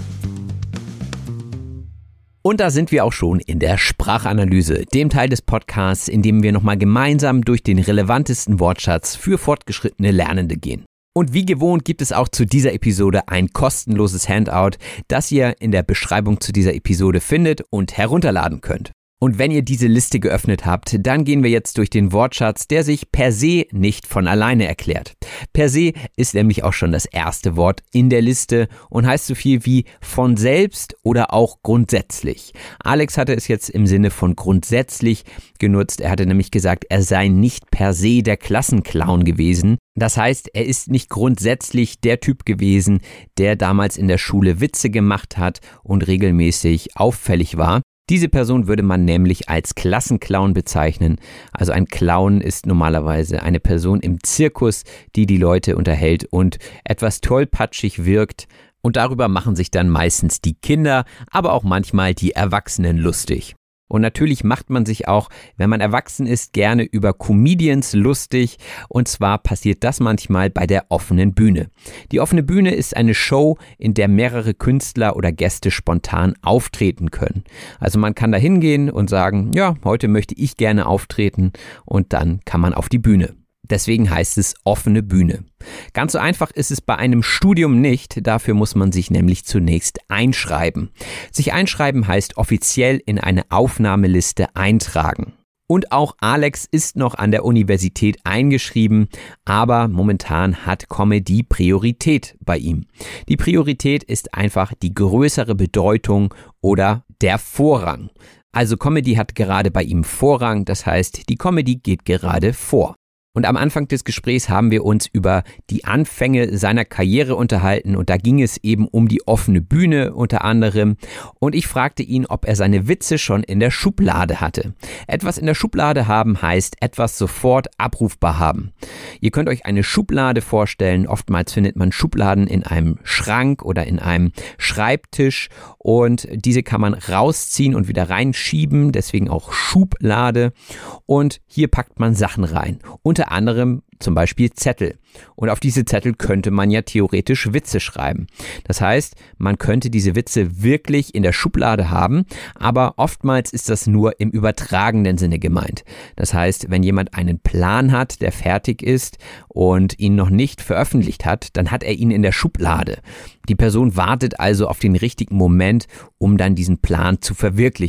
Und da sind wir auch schon in der Sprachanalyse, dem Teil des Podcasts, in dem wir nochmal gemeinsam durch den relevantesten Wortschatz für fortgeschrittene Lernende gehen. Und wie gewohnt gibt es auch zu dieser Episode ein kostenloses Handout, das ihr in der Beschreibung zu dieser Episode findet und herunterladen könnt. Und wenn ihr diese Liste geöffnet habt, dann gehen wir jetzt durch den Wortschatz, der sich per se nicht von alleine erklärt. Per se ist nämlich auch schon das erste Wort in der Liste und heißt so viel wie von selbst oder auch grundsätzlich. Alex hatte es jetzt im Sinne von grundsätzlich genutzt. Er hatte nämlich gesagt, er sei nicht per se der Klassenclown gewesen. Das heißt, er ist nicht grundsätzlich der Typ gewesen, der damals in der Schule Witze gemacht hat und regelmäßig auffällig war. Diese Person würde man nämlich als Klassenclown bezeichnen. Also ein Clown ist normalerweise eine Person im Zirkus, die die Leute unterhält und etwas tollpatschig wirkt. Und darüber machen sich dann meistens die Kinder, aber auch manchmal die Erwachsenen lustig. Und natürlich macht man sich auch, wenn man erwachsen ist, gerne über Comedians lustig. Und zwar passiert das manchmal bei der offenen Bühne. Die offene Bühne ist eine Show, in der mehrere Künstler oder Gäste spontan auftreten können. Also man kann da hingehen und sagen, ja, heute möchte ich gerne auftreten und dann kann man auf die Bühne. Deswegen heißt es offene Bühne. Ganz so einfach ist es bei einem Studium nicht, dafür muss man sich nämlich zunächst einschreiben. Sich einschreiben heißt offiziell in eine Aufnahmeliste eintragen. Und auch Alex ist noch an der Universität eingeschrieben, aber momentan hat Comedy Priorität bei ihm. Die Priorität ist einfach die größere Bedeutung oder der Vorrang. Also Comedy hat gerade bei ihm Vorrang, das heißt, die Comedy geht gerade vor. Und am Anfang des Gesprächs haben wir uns über die Anfänge seiner Karriere unterhalten und da ging es eben um die offene Bühne unter anderem. Und ich fragte ihn, ob er seine Witze schon in der Schublade hatte. Etwas in der Schublade haben heißt etwas sofort abrufbar haben. Ihr könnt euch eine Schublade vorstellen. Oftmals findet man Schubladen in einem Schrank oder in einem Schreibtisch und diese kann man rausziehen und wieder reinschieben, deswegen auch Schublade. Und hier packt man Sachen rein. Unter anderem zum Beispiel Zettel. Und auf diese Zettel könnte man ja theoretisch Witze schreiben. Das heißt, man könnte diese Witze wirklich in der Schublade haben, aber oftmals ist das nur im übertragenen Sinne gemeint. Das heißt, wenn jemand einen Plan hat, der fertig ist und ihn noch nicht veröffentlicht hat, dann hat er ihn in der Schublade. Die Person wartet also auf den richtigen Moment, um dann diesen Plan zu verwirklichen.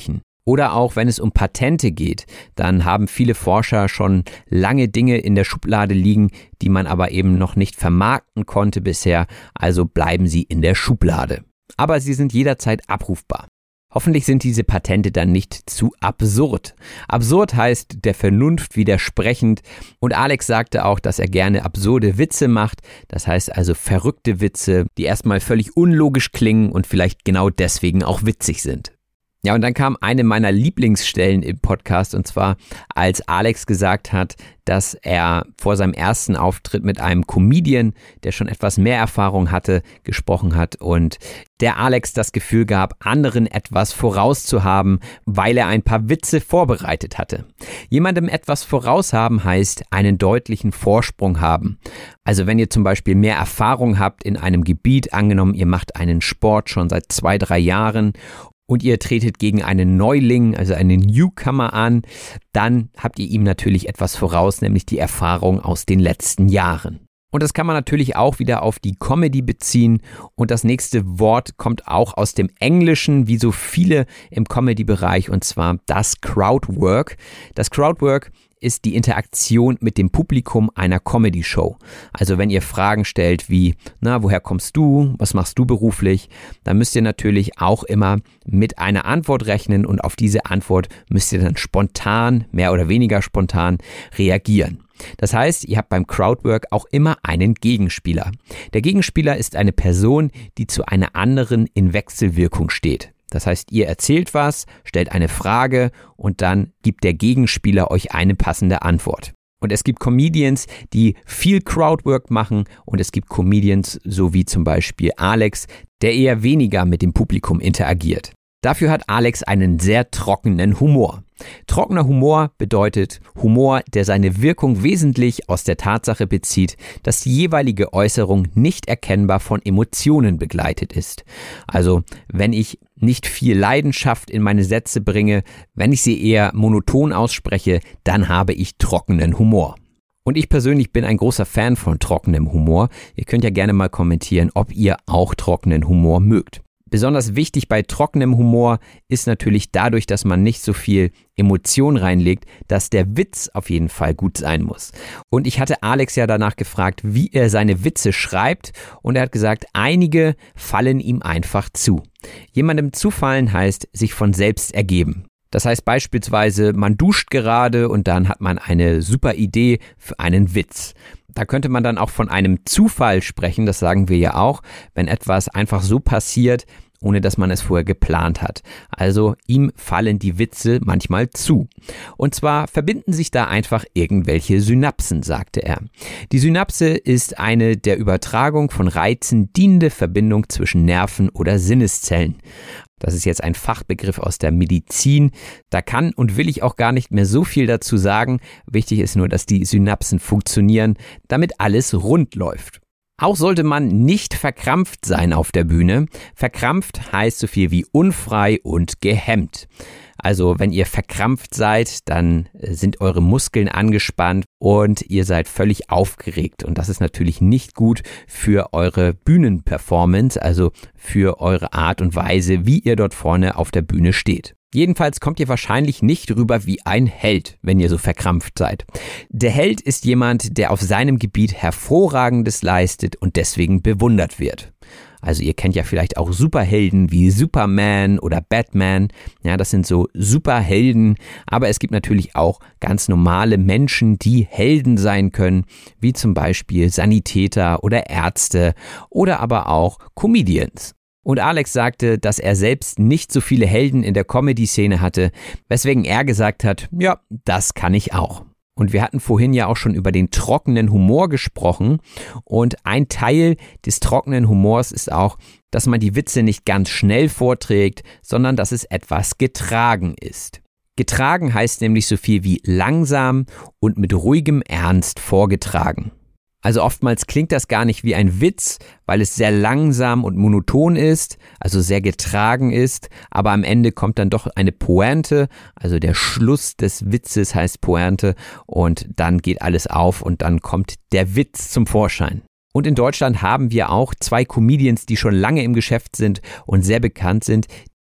Oder auch wenn es um Patente geht, dann haben viele Forscher schon lange Dinge in der Schublade liegen, die man aber eben noch nicht vermarkten konnte bisher, also bleiben sie in der Schublade. Aber sie sind jederzeit abrufbar. Hoffentlich sind diese Patente dann nicht zu absurd. Absurd heißt der Vernunft widersprechend und Alex sagte auch, dass er gerne absurde Witze macht, das heißt also verrückte Witze, die erstmal völlig unlogisch klingen und vielleicht genau deswegen auch witzig sind. Ja, und dann kam eine meiner Lieblingsstellen im Podcast und zwar, als Alex gesagt hat, dass er vor seinem ersten Auftritt mit einem Comedian, der schon etwas mehr Erfahrung hatte, gesprochen hat und der Alex das Gefühl gab, anderen etwas vorauszuhaben, weil er ein paar Witze vorbereitet hatte. Jemandem etwas voraushaben heißt einen deutlichen Vorsprung haben. Also wenn ihr zum Beispiel mehr Erfahrung habt in einem Gebiet, angenommen ihr macht einen Sport schon seit 2-3 Jahren und ihr tretet gegen einen Neuling, also einen Newcomer an, dann habt ihr ihm natürlich etwas voraus, nämlich die Erfahrung aus den letzten Jahren. Und das kann man natürlich auch wieder auf die Comedy beziehen und das nächste Wort kommt auch aus dem Englischen, wie so viele im Comedy-Bereich, und zwar das Crowdwork. Das Crowdwork ist die Interaktion mit dem Publikum einer Comedy-Show. Also wenn ihr Fragen stellt wie, woher kommst du, was machst du beruflich, dann müsst ihr natürlich auch immer mit einer Antwort rechnen und auf diese Antwort müsst ihr dann spontan, mehr oder weniger spontan reagieren. Das heißt, ihr habt beim Crowdwork auch immer einen Gegenspieler. Der Gegenspieler ist eine Person, die zu einer anderen in Wechselwirkung steht. Das heißt, ihr erzählt was, stellt eine Frage und dann gibt der Gegenspieler euch eine passende Antwort. Und es gibt Comedians, die viel Crowdwork machen und es gibt Comedians, so wie zum Beispiel Alex, der eher weniger mit dem Publikum interagiert. Dafür hat Alex einen sehr trockenen Humor. Trockener Humor bedeutet Humor, der seine Wirkung wesentlich aus der Tatsache bezieht, dass die jeweilige Äußerung nicht erkennbar von Emotionen begleitet ist. Also, wenn ich nicht viel Leidenschaft in meine Sätze bringe, wenn ich sie eher monoton ausspreche, dann habe ich trockenen Humor. Und ich persönlich bin ein großer Fan von trockenem Humor. Ihr könnt ja gerne mal kommentieren, ob ihr auch trockenen Humor mögt. Besonders wichtig bei trockenem Humor ist natürlich dadurch, dass man nicht so viel Emotion reinlegt, dass der Witz auf jeden Fall gut sein muss. Und ich hatte Alex ja danach gefragt, wie er seine Witze schreibt und er hat gesagt, einige fallen ihm einfach zu. Jemandem zufallen heißt sich von selbst ergeben. Das heißt beispielsweise, man duscht gerade und dann hat man eine super Idee für einen Witz. Da könnte man dann auch von einem Zufall sprechen, das sagen wir ja auch, wenn etwas einfach so passiert, ohne dass man es vorher geplant hat. Also ihm fallen die Witze manchmal zu. Und zwar verbinden sich da einfach irgendwelche Synapsen, sagte er. Die Synapse ist eine der Übertragung von Reizen dienende Verbindung zwischen Nerven oder Sinneszellen. Das ist jetzt ein Fachbegriff aus der Medizin. Da kann und will ich auch gar nicht mehr so viel dazu sagen. Wichtig ist nur, dass die Synapsen funktionieren, damit alles rund läuft. Auch sollte man nicht verkrampft sein auf der Bühne. Verkrampft heißt so viel wie unfrei und gehemmt. Also wenn ihr verkrampft seid, dann sind eure Muskeln angespannt und ihr seid völlig aufgeregt. Und das ist natürlich nicht gut für eure Bühnenperformance, also für eure Art und Weise, wie ihr dort vorne auf der Bühne steht. Jedenfalls kommt ihr wahrscheinlich nicht rüber wie ein Held, wenn ihr so verkrampft seid. Der Held ist jemand, der auf seinem Gebiet Hervorragendes leistet und deswegen bewundert wird. Also ihr kennt ja vielleicht auch Superhelden wie Superman oder Batman. Ja, das sind so Superhelden. Aber es gibt natürlich auch ganz normale Menschen, die Helden sein können, wie zum Beispiel Sanitäter oder Ärzte oder aber auch Comedians. Und Alex sagte, dass er selbst nicht so viele Helden in der Comedy-Szene hatte, weswegen er gesagt hat, ja, das kann ich auch. Und wir hatten vorhin ja auch schon über den trockenen Humor gesprochen und ein Teil des trockenen Humors ist auch, dass man die Witze nicht ganz schnell vorträgt, sondern dass es etwas getragen ist. Getragen heißt nämlich so viel wie langsam und mit ruhigem Ernst vorgetragen. Also oftmals klingt das gar nicht wie ein Witz, weil es sehr langsam und monoton ist, also sehr getragen ist, aber am Ende kommt dann doch eine Pointe, also der Schluss des Witzes heißt Pointe und dann geht alles auf und dann kommt der Witz zum Vorschein. Und in Deutschland haben wir auch 2 Comedians, die schon lange im Geschäft sind und sehr bekannt sind.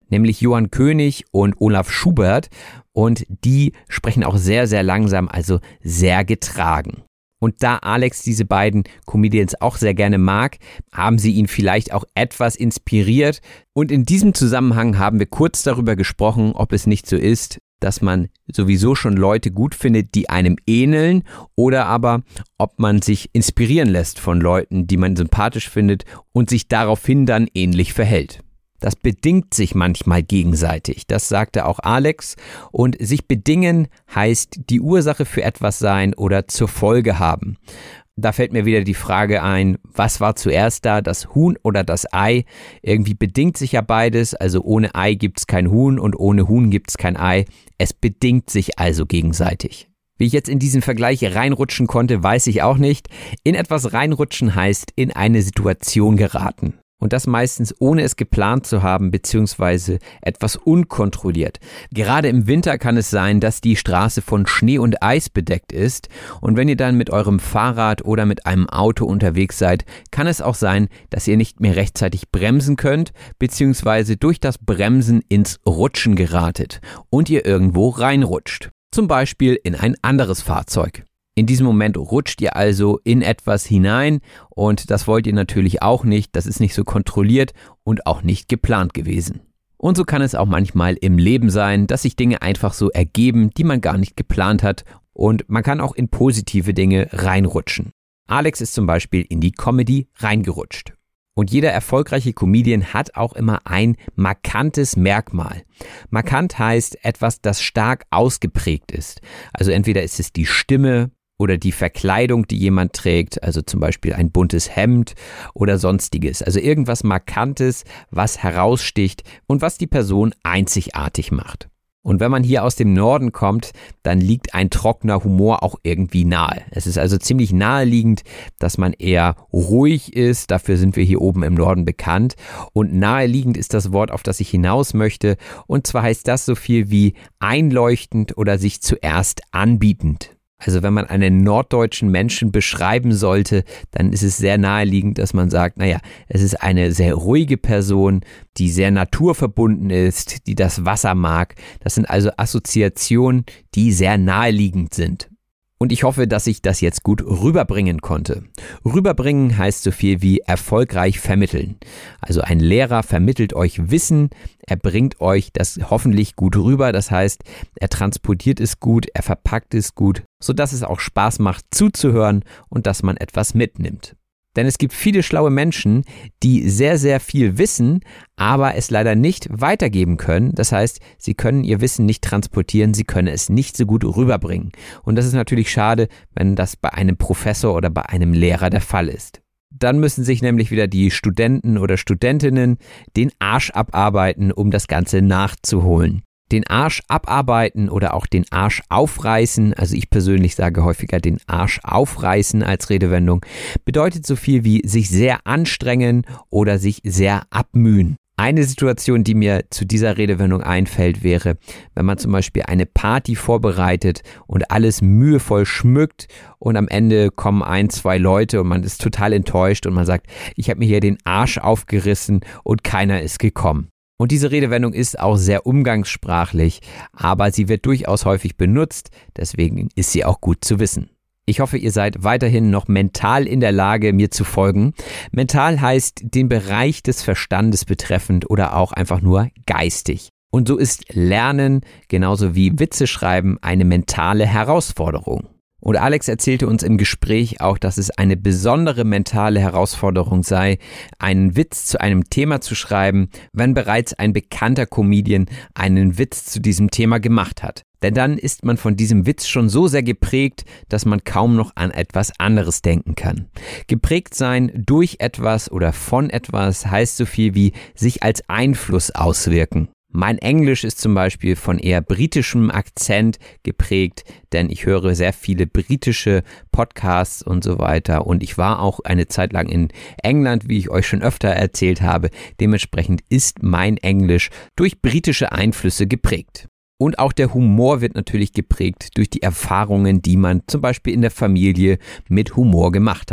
nämlich Johann König und Olaf Schubert, und die sprechen auch sehr, sehr langsam, also sehr getragen. Und da Alex diese beiden Comedians auch sehr gerne mag, haben sie ihn vielleicht auch etwas inspiriert. Und in diesem Zusammenhang haben wir kurz darüber gesprochen, ob es nicht so ist, dass man sowieso schon Leute gut findet, die einem ähneln, oder aber ob man sich inspirieren lässt von Leuten, die man sympathisch findet und sich daraufhin dann ähnlich verhält. Das bedingt sich manchmal gegenseitig, das sagte auch Alex, und sich bedingen heißt die Ursache für etwas sein oder zur Folge haben. Da fällt mir wieder die Frage ein, was war zuerst da, das Huhn oder das Ei? Irgendwie bedingt sich ja beides, also ohne Ei gibt's kein Huhn und ohne Huhn gibt's kein Ei. Es bedingt sich also gegenseitig. Wie ich jetzt in diesen Vergleich reinrutschen konnte, weiß ich auch nicht. In etwas reinrutschen heißt in eine Situation geraten. Und das meistens ohne es geplant zu haben, beziehungsweise etwas unkontrolliert. Gerade im Winter kann es sein, dass die Straße von Schnee und Eis bedeckt ist. Und wenn ihr dann mit eurem Fahrrad oder mit einem Auto unterwegs seid, kann es auch sein, dass ihr nicht mehr rechtzeitig bremsen könnt, beziehungsweise durch das Bremsen ins Rutschen geratet und ihr irgendwo reinrutscht. Zum Beispiel in ein anderes Fahrzeug. In diesem Moment rutscht ihr also in etwas hinein und das wollt ihr natürlich auch nicht, das ist nicht so kontrolliert und auch nicht geplant gewesen. Und so kann es auch manchmal im Leben sein, dass sich Dinge einfach so ergeben, die man gar nicht geplant hat, und man kann auch in positive Dinge reinrutschen. Alex ist zum Beispiel in die Comedy reingerutscht. Und jeder erfolgreiche Comedian hat auch immer ein markantes Merkmal. Markant heißt etwas, das stark ausgeprägt ist. Also entweder ist es die Stimme oder die Verkleidung, die jemand trägt, also zum Beispiel ein buntes Hemd oder sonstiges. Also irgendwas Markantes, was heraussticht und was die Person einzigartig macht. Und wenn man hier aus dem Norden kommt, dann liegt ein trockener Humor auch irgendwie nahe. Es ist also ziemlich naheliegend, dass man eher ruhig ist. Dafür sind wir hier oben im Norden bekannt. Und naheliegend ist das Wort, auf das ich hinaus möchte. Und zwar heißt das so viel wie einleuchtend oder sich zuerst anbietend. Also wenn man einen norddeutschen Menschen beschreiben sollte, dann ist es sehr naheliegend, dass man sagt, naja, es ist eine sehr ruhige Person, die sehr naturverbunden ist, die das Wasser mag. Das sind also Assoziationen, die sehr naheliegend sind. Und ich hoffe, dass ich das jetzt gut rüberbringen konnte. Rüberbringen heißt so viel wie erfolgreich vermitteln. Also ein Lehrer vermittelt euch Wissen, er bringt euch das hoffentlich gut rüber. Das heißt, er transportiert es gut, er verpackt es gut, sodass es auch Spaß macht zuzuhören und dass man etwas mitnimmt. Denn es gibt viele schlaue Menschen, die sehr, sehr viel wissen, aber es leider nicht weitergeben können. Das heißt, sie können ihr Wissen nicht transportieren, sie können es nicht so gut rüberbringen. Und das ist natürlich schade, wenn das bei einem Professor oder bei einem Lehrer der Fall ist. Dann müssen sich nämlich wieder die Studenten oder Studentinnen den Arsch abarbeiten, um das Ganze nachzuholen. Den Arsch abarbeiten oder auch den Arsch aufreißen, also ich persönlich sage häufiger den Arsch aufreißen als Redewendung, bedeutet so viel wie sich sehr anstrengen oder sich sehr abmühen. Eine Situation, die mir zu dieser Redewendung einfällt, wäre, wenn man zum Beispiel eine Party vorbereitet und alles mühevoll schmückt und am Ende kommen 1, 2 Leute und man ist total enttäuscht und man sagt, ich habe mir hier den Arsch aufgerissen und keiner ist gekommen. Und diese Redewendung ist auch sehr umgangssprachlich, aber sie wird durchaus häufig benutzt, deswegen ist sie auch gut zu wissen. Ich hoffe, ihr seid weiterhin noch mental in der Lage, mir zu folgen. Mental heißt den Bereich des Verstandes betreffend oder auch einfach nur geistig. Und so ist Lernen genauso wie Witze schreiben eine mentale Herausforderung. Und Alex erzählte uns im Gespräch auch, dass es eine besondere mentale Herausforderung sei, einen Witz zu einem Thema zu schreiben, wenn bereits ein bekannter Comedian einen Witz zu diesem Thema gemacht hat. Denn dann ist man von diesem Witz schon so sehr geprägt, dass man kaum noch an etwas anderes denken kann. Geprägt sein durch etwas oder von etwas heißt so viel wie sich als Einfluss auswirken. Mein Englisch ist zum Beispiel von eher britischem Akzent geprägt, denn ich höre sehr viele britische Podcasts und so weiter und ich war auch eine Zeit lang in England, wie ich euch schon öfter erzählt habe. Dementsprechend ist mein Englisch durch britische Einflüsse geprägt. Und auch der Humor wird natürlich geprägt durch die Erfahrungen, die man zum Beispiel in der Familie mit Humor gemacht hat.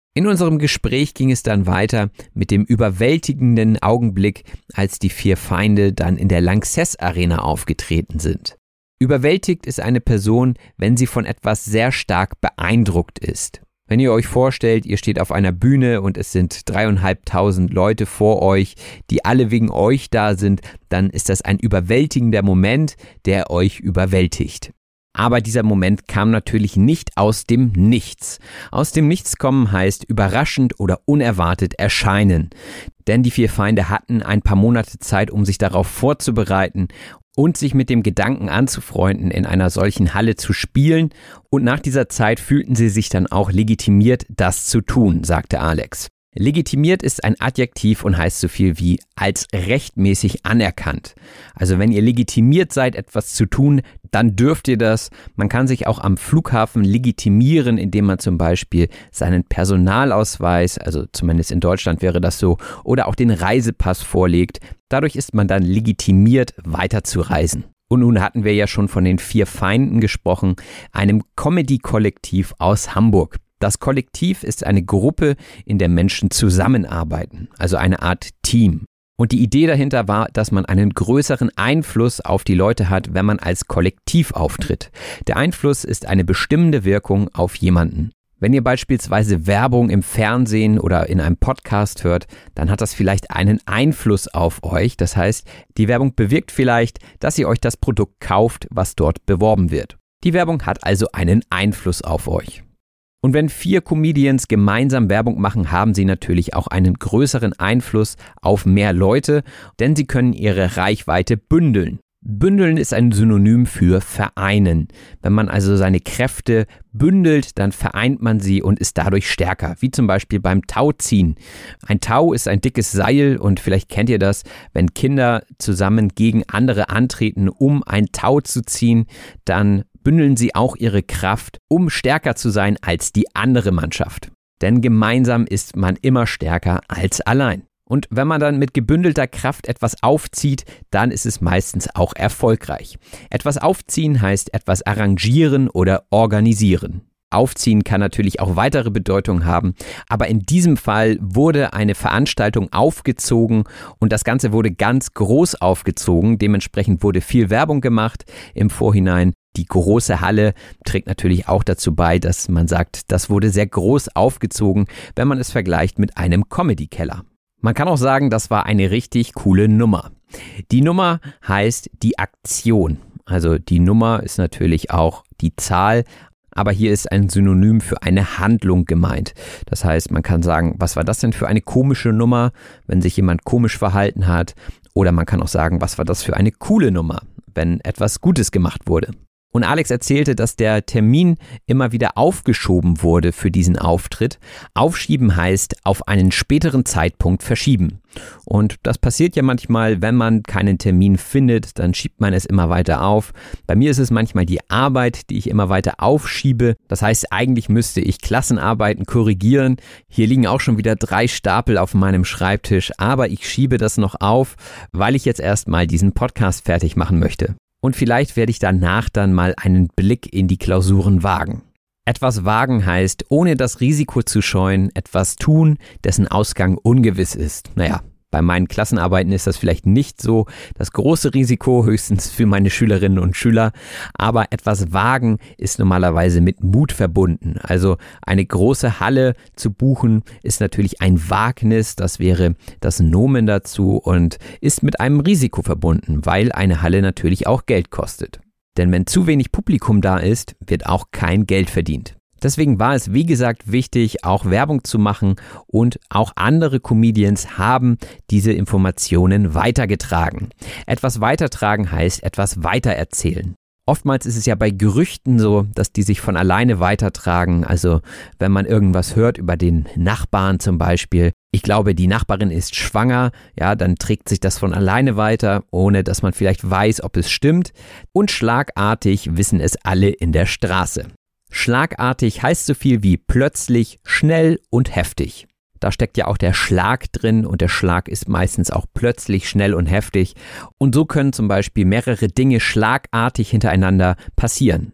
In unserem Gespräch ging es dann weiter mit dem überwältigenden Augenblick, als die 4 Feinde dann in der Lanxess Arena aufgetreten sind. Überwältigt ist eine Person, wenn sie von etwas sehr stark beeindruckt ist. Wenn ihr euch vorstellt, ihr steht auf einer Bühne und es sind 3.500 Leute vor euch, die alle wegen euch da sind, dann ist das ein überwältigender Moment, der euch überwältigt. Aber dieser Moment kam natürlich nicht aus dem Nichts. Aus dem Nichts kommen heißt überraschend oder unerwartet erscheinen. Denn die 4 Feinde hatten ein paar Monate Zeit, um sich darauf vorzubereiten und sich mit dem Gedanken anzufreunden, in einer solchen Halle zu spielen. Und nach dieser Zeit fühlten sie sich dann auch legitimiert, das zu tun, sagte Alex. Legitimiert ist ein Adjektiv und heißt so viel wie als rechtmäßig anerkannt. Also wenn ihr legitimiert seid, etwas zu tun, dann dürft ihr das. Man kann sich auch am Flughafen legitimieren, indem man zum Beispiel seinen Personalausweis, also zumindest in Deutschland wäre das so, oder auch den Reisepass vorlegt. Dadurch ist man dann legitimiert, weiterzureisen. Und nun hatten wir ja schon von den 4 Feinden gesprochen, einem Comedy-Kollektiv aus Hamburg. Das Kollektiv ist eine Gruppe, in der Menschen zusammenarbeiten, also eine Art Team. Und die Idee dahinter war, dass man einen größeren Einfluss auf die Leute hat, wenn man als Kollektiv auftritt. Der Einfluss ist eine bestimmende Wirkung auf jemanden. Wenn ihr beispielsweise Werbung im Fernsehen oder in einem Podcast hört, dann hat das vielleicht einen Einfluss auf euch. Das heißt, die Werbung bewirkt vielleicht, dass ihr euch das Produkt kauft, was dort beworben wird. Die Werbung hat also einen Einfluss auf euch. Und wenn 4 Comedians gemeinsam Werbung machen, haben sie natürlich auch einen größeren Einfluss auf mehr Leute, denn sie können ihre Reichweite bündeln. Bündeln ist ein Synonym für vereinen. Wenn man also seine Kräfte bündelt, dann vereint man sie und ist dadurch stärker, wie zum Beispiel beim Tauziehen. Ein Tau ist ein dickes Seil und vielleicht kennt ihr das, wenn Kinder zusammen gegen andere antreten, um ein Tau zu ziehen, dann bündeln sie auch ihre Kraft, um stärker zu sein als die andere Mannschaft. Denn gemeinsam ist man immer stärker als allein. Und wenn man dann mit gebündelter Kraft etwas aufzieht, dann ist es meistens auch erfolgreich. Etwas aufziehen heißt etwas arrangieren oder organisieren. Aufziehen kann natürlich auch weitere Bedeutung haben, aber in diesem Fall wurde eine Veranstaltung aufgezogen und das Ganze wurde ganz groß aufgezogen. Dementsprechend wurde viel Werbung gemacht im Vorhinein. Die große Halle trägt natürlich auch dazu bei, dass man sagt, das wurde sehr groß aufgezogen, wenn man es vergleicht mit einem Comedy-Keller. Man kann auch sagen, das war eine richtig coole Nummer. Die Nummer heißt die Aktion. Also die Nummer ist natürlich auch die Zahl, aber hier ist ein Synonym für eine Handlung gemeint. Das heißt, man kann sagen, was war das denn für eine komische Nummer, wenn sich jemand komisch verhalten hat? Oder man kann auch sagen, was war das für eine coole Nummer, wenn etwas Gutes gemacht wurde. Und Alex erzählte, dass der Termin immer wieder aufgeschoben wurde für diesen Auftritt. Aufschieben heißt auf einen späteren Zeitpunkt verschieben. Und das passiert ja manchmal, wenn man keinen Termin findet, dann schiebt man es immer weiter auf. Bei mir ist es manchmal die Arbeit, die ich immer weiter aufschiebe. Das heißt, eigentlich müsste ich Klassenarbeiten korrigieren. Hier liegen auch schon wieder 3 Stapel auf meinem Schreibtisch, aber ich schiebe das noch auf, weil ich jetzt erstmal diesen Podcast fertig machen möchte. Und vielleicht werde ich danach dann mal einen Blick in die Klausuren wagen. Etwas wagen heißt, ohne das Risiko zu scheuen, etwas tun, dessen Ausgang ungewiss ist. Naja, bei meinen Klassenarbeiten ist das vielleicht nicht so das große Risiko, höchstens für meine Schülerinnen und Schüler. Aber etwas wagen ist normalerweise mit Mut verbunden. Also eine große Halle zu buchen ist natürlich ein Wagnis. Das wäre das Nomen dazu und ist mit einem Risiko verbunden, weil eine Halle natürlich auch Geld kostet. Denn wenn zu wenig Publikum da ist, wird auch kein Geld verdient. Deswegen war es, wie gesagt, wichtig, auch Werbung zu machen und auch andere Comedians haben diese Informationen weitergetragen. Etwas weitertragen heißt etwas weitererzählen. Oftmals ist es ja bei Gerüchten so, dass die sich von alleine weitertragen. Also wenn man irgendwas hört über den Nachbarn zum Beispiel, ich glaube, die Nachbarin ist schwanger, ja, dann trägt sich das von alleine weiter, ohne dass man vielleicht weiß, ob es stimmt. Und schlagartig wissen es alle in der Straße. Schlagartig heißt so viel wie plötzlich, schnell und heftig. Da steckt ja auch der Schlag drin und der Schlag ist meistens auch plötzlich, schnell und heftig. Und so können zum Beispiel mehrere Dinge schlagartig hintereinander passieren.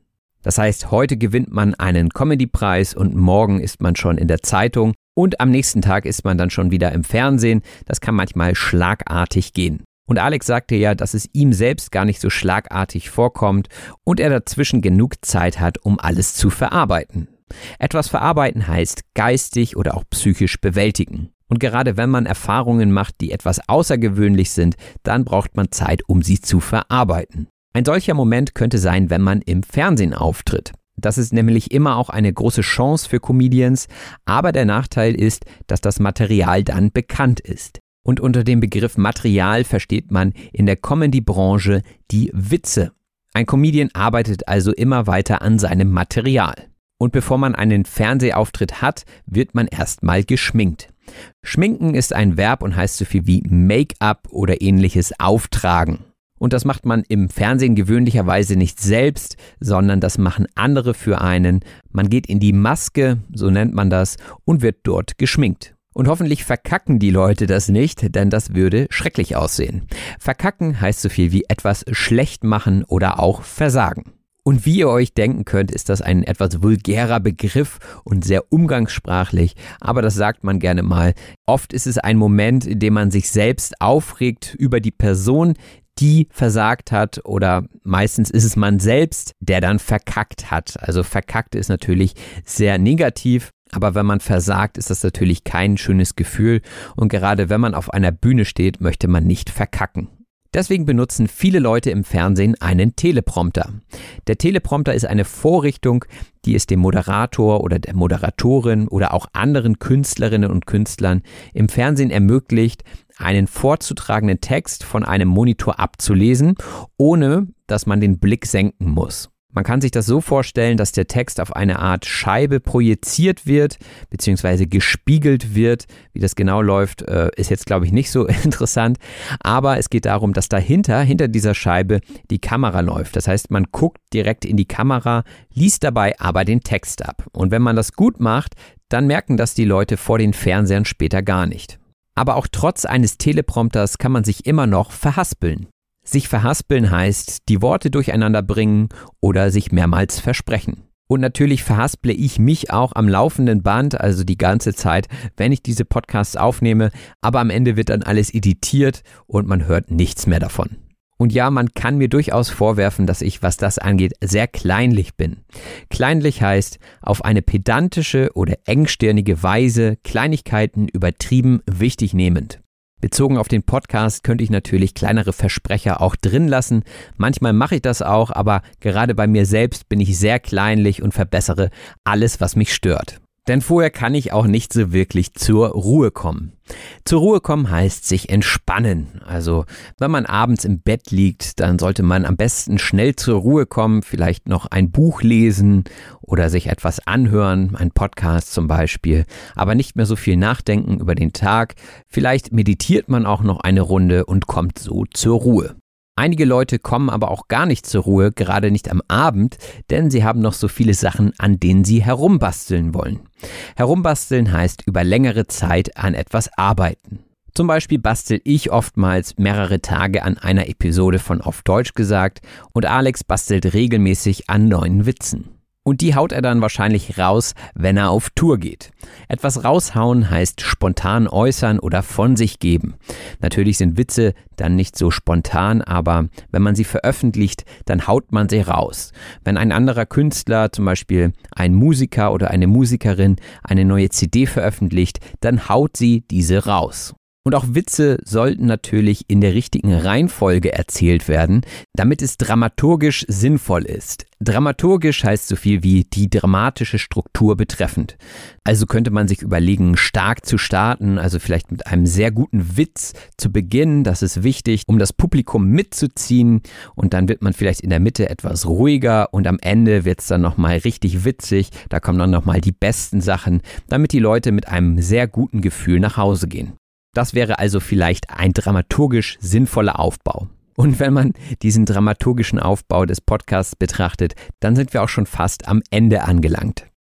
Das heißt, heute gewinnt man einen Comedy-Preis und morgen ist man schon in der Zeitung und am nächsten Tag ist man dann schon wieder im Fernsehen. Das kann manchmal schlagartig gehen. Und Alex sagte ja, dass es ihm selbst gar nicht so schlagartig vorkommt und er dazwischen genug Zeit hat, um alles zu verarbeiten. Etwas verarbeiten heißt geistig oder auch psychisch bewältigen. Und gerade wenn man Erfahrungen macht, die etwas außergewöhnlich sind, dann braucht man Zeit, um sie zu verarbeiten. Ein solcher Moment könnte sein, wenn man im Fernsehen auftritt. Das ist nämlich immer auch eine große Chance für Comedians, aber der Nachteil ist, dass das Material dann bekannt ist. Und unter dem Begriff Material versteht man in der Comedy-Branche die Witze. Ein Comedian arbeitet also immer weiter an seinem Material. Und bevor man einen Fernsehauftritt hat, wird man erstmal geschminkt. Schminken ist ein Verb und heißt so viel wie Make-up oder ähnliches auftragen. Und das macht man im Fernsehen gewöhnlicherweise nicht selbst, sondern das machen andere für einen. Man geht in die Maske, so nennt man das, und wird dort geschminkt. Und hoffentlich verkacken die Leute das nicht, denn das würde schrecklich aussehen. Verkacken heißt so viel wie etwas schlecht machen oder auch versagen. Und wie ihr euch denken könnt, ist das ein etwas vulgärer Begriff und sehr umgangssprachlich, aber das sagt man gerne mal. Oft ist es ein Moment, in dem man sich selbst aufregt über die Person, die versagt hat, oder meistens ist es man selbst, der dann verkackt hat. Also verkackt ist natürlich sehr negativ, aber wenn man versagt, ist das natürlich kein schönes Gefühl und gerade wenn man auf einer Bühne steht, möchte man nicht verkacken. Deswegen benutzen viele Leute im Fernsehen einen Teleprompter. Der Teleprompter ist eine Vorrichtung, die es dem Moderator oder der Moderatorin oder auch anderen Künstlerinnen und Künstlern im Fernsehen ermöglicht, einen vorzutragenden Text von einem Monitor abzulesen, ohne dass man den Blick senken muss. Man kann sich das so vorstellen, dass der Text auf eine Art Scheibe projiziert wird, beziehungsweise gespiegelt wird. Wie das genau läuft, ist jetzt, glaube ich, nicht so interessant. Aber es geht darum, dass hinter dieser Scheibe die Kamera läuft. Das heißt, man guckt direkt in die Kamera, liest dabei aber den Text ab. Und wenn man das gut macht, dann merken das die Leute vor den Fernsehern später gar nicht. Aber auch trotz eines Teleprompters kann man sich immer noch verhaspeln. Sich verhaspeln heißt, die Worte durcheinander bringen oder sich mehrmals versprechen. Und natürlich verhasple ich mich auch am laufenden Band, also die ganze Zeit, wenn ich diese Podcasts aufnehme, aber am Ende wird dann alles editiert und man hört nichts mehr davon. Und ja, man kann mir durchaus vorwerfen, dass ich, was das angeht, sehr kleinlich bin. Kleinlich heißt, auf eine pedantische oder engstirnige Weise Kleinigkeiten übertrieben wichtig nehmend. Bezogen auf den Podcast könnte ich natürlich kleinere Versprecher auch drin lassen. Manchmal mache ich das auch, aber gerade bei mir selbst bin ich sehr kleinlich und verbessere alles, was mich stört. Denn vorher kann ich auch nicht so wirklich zur Ruhe kommen. Zur Ruhe kommen heißt sich entspannen. Also wenn man abends im Bett liegt, dann sollte man am besten schnell zur Ruhe kommen, vielleicht noch ein Buch lesen oder sich etwas anhören, ein Podcast zum Beispiel, aber nicht mehr so viel nachdenken über den Tag. Vielleicht meditiert man auch noch eine Runde und kommt so zur Ruhe. Einige Leute kommen aber auch gar nicht zur Ruhe, gerade nicht am Abend, denn sie haben noch so viele Sachen, an denen sie herumbasteln wollen. Herumbasteln heißt über längere Zeit an etwas arbeiten. Zum Beispiel bastel ich oftmals mehrere Tage an einer Episode von Auf Deutsch gesagt und Alex bastelt regelmäßig an neuen Witzen. Und die haut er dann wahrscheinlich raus, wenn er auf Tour geht. Etwas raushauen heißt spontan äußern oder von sich geben. Natürlich sind Witze dann nicht so spontan, aber wenn man sie veröffentlicht, dann haut man sie raus. Wenn ein anderer Künstler, zum Beispiel ein Musiker oder eine Musikerin, eine neue CD veröffentlicht, dann haut sie diese raus. Und auch Witze sollten natürlich in der richtigen Reihenfolge erzählt werden, damit es dramaturgisch sinnvoll ist. Dramaturgisch heißt so viel wie die dramatische Struktur betreffend. Also könnte man sich überlegen, stark zu starten, also vielleicht mit einem sehr guten Witz zu beginnen. Das ist wichtig, um das Publikum mitzuziehen. Und dann wird man vielleicht in der Mitte etwas ruhiger und am Ende wird es dann nochmal richtig witzig. Da kommen dann nochmal die besten Sachen, damit die Leute mit einem sehr guten Gefühl nach Hause gehen. Das wäre also vielleicht ein dramaturgisch sinnvoller Aufbau. Und wenn man diesen dramaturgischen Aufbau des Podcasts betrachtet, dann sind wir auch schon fast am Ende angelangt.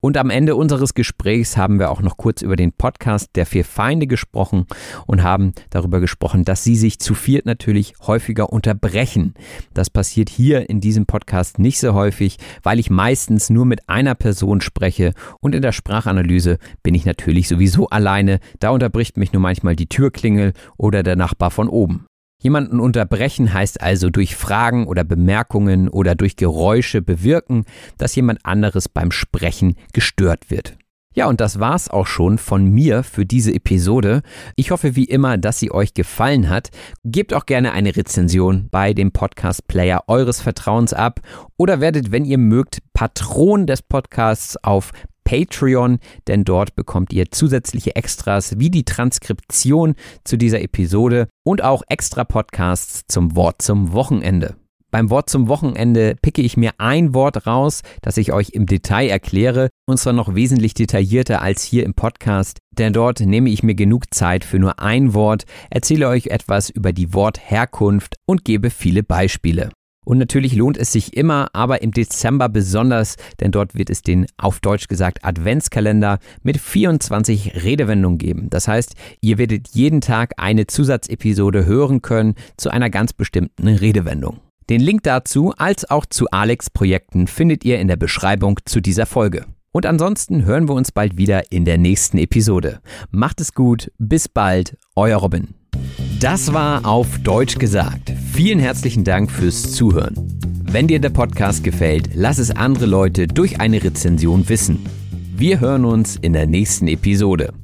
Und am Ende unseres Gesprächs haben wir auch noch kurz über den Podcast der 4 Feinde gesprochen und haben darüber gesprochen, dass sie sich zu viert natürlich häufiger unterbrechen. Das passiert hier in diesem Podcast nicht so häufig, weil ich meistens nur mit einer Person spreche und in der Sprachanalyse bin ich natürlich sowieso alleine. Da unterbricht mich nur manchmal die Türklingel oder der Nachbar von oben. Jemanden unterbrechen heißt also durch Fragen oder Bemerkungen oder durch Geräusche bewirken, dass jemand anderes beim Sprechen gestört wird. Ja, und das war's auch schon von mir für diese Episode. Ich hoffe wie immer, dass sie euch gefallen hat. Gebt auch gerne eine Rezension bei dem Podcast-Player eures Vertrauens ab oder werdet, wenn ihr mögt, Patron des Podcasts auf Patreon, denn dort bekommt ihr zusätzliche Extras wie die Transkription zu dieser Episode und auch extra Podcasts zum Wort zum Wochenende. Beim Wort zum Wochenende picke ich mir ein Wort raus, das ich euch im Detail erkläre, und zwar noch wesentlich detaillierter als hier im Podcast, denn dort nehme ich mir genug Zeit für nur ein Wort, erzähle euch etwas über die Wortherkunft und gebe viele Beispiele. Und natürlich lohnt es sich immer, aber im Dezember besonders, denn dort wird es den, auf Deutsch gesagt, Adventskalender mit 24 Redewendungen geben. Das heißt, ihr werdet jeden Tag eine Zusatzepisode hören können zu einer ganz bestimmten Redewendung. Den Link dazu als auch zu Alex' Projekten findet ihr in der Beschreibung zu dieser Folge. Und ansonsten hören wir uns bald wieder in der nächsten Episode. Macht es gut, bis bald, euer Robin. Das war Auf Deutsch gesagt. Vielen herzlichen Dank fürs Zuhören. Wenn dir der Podcast gefällt, lass es andere Leute durch eine Rezension wissen. Wir hören uns in der nächsten Episode.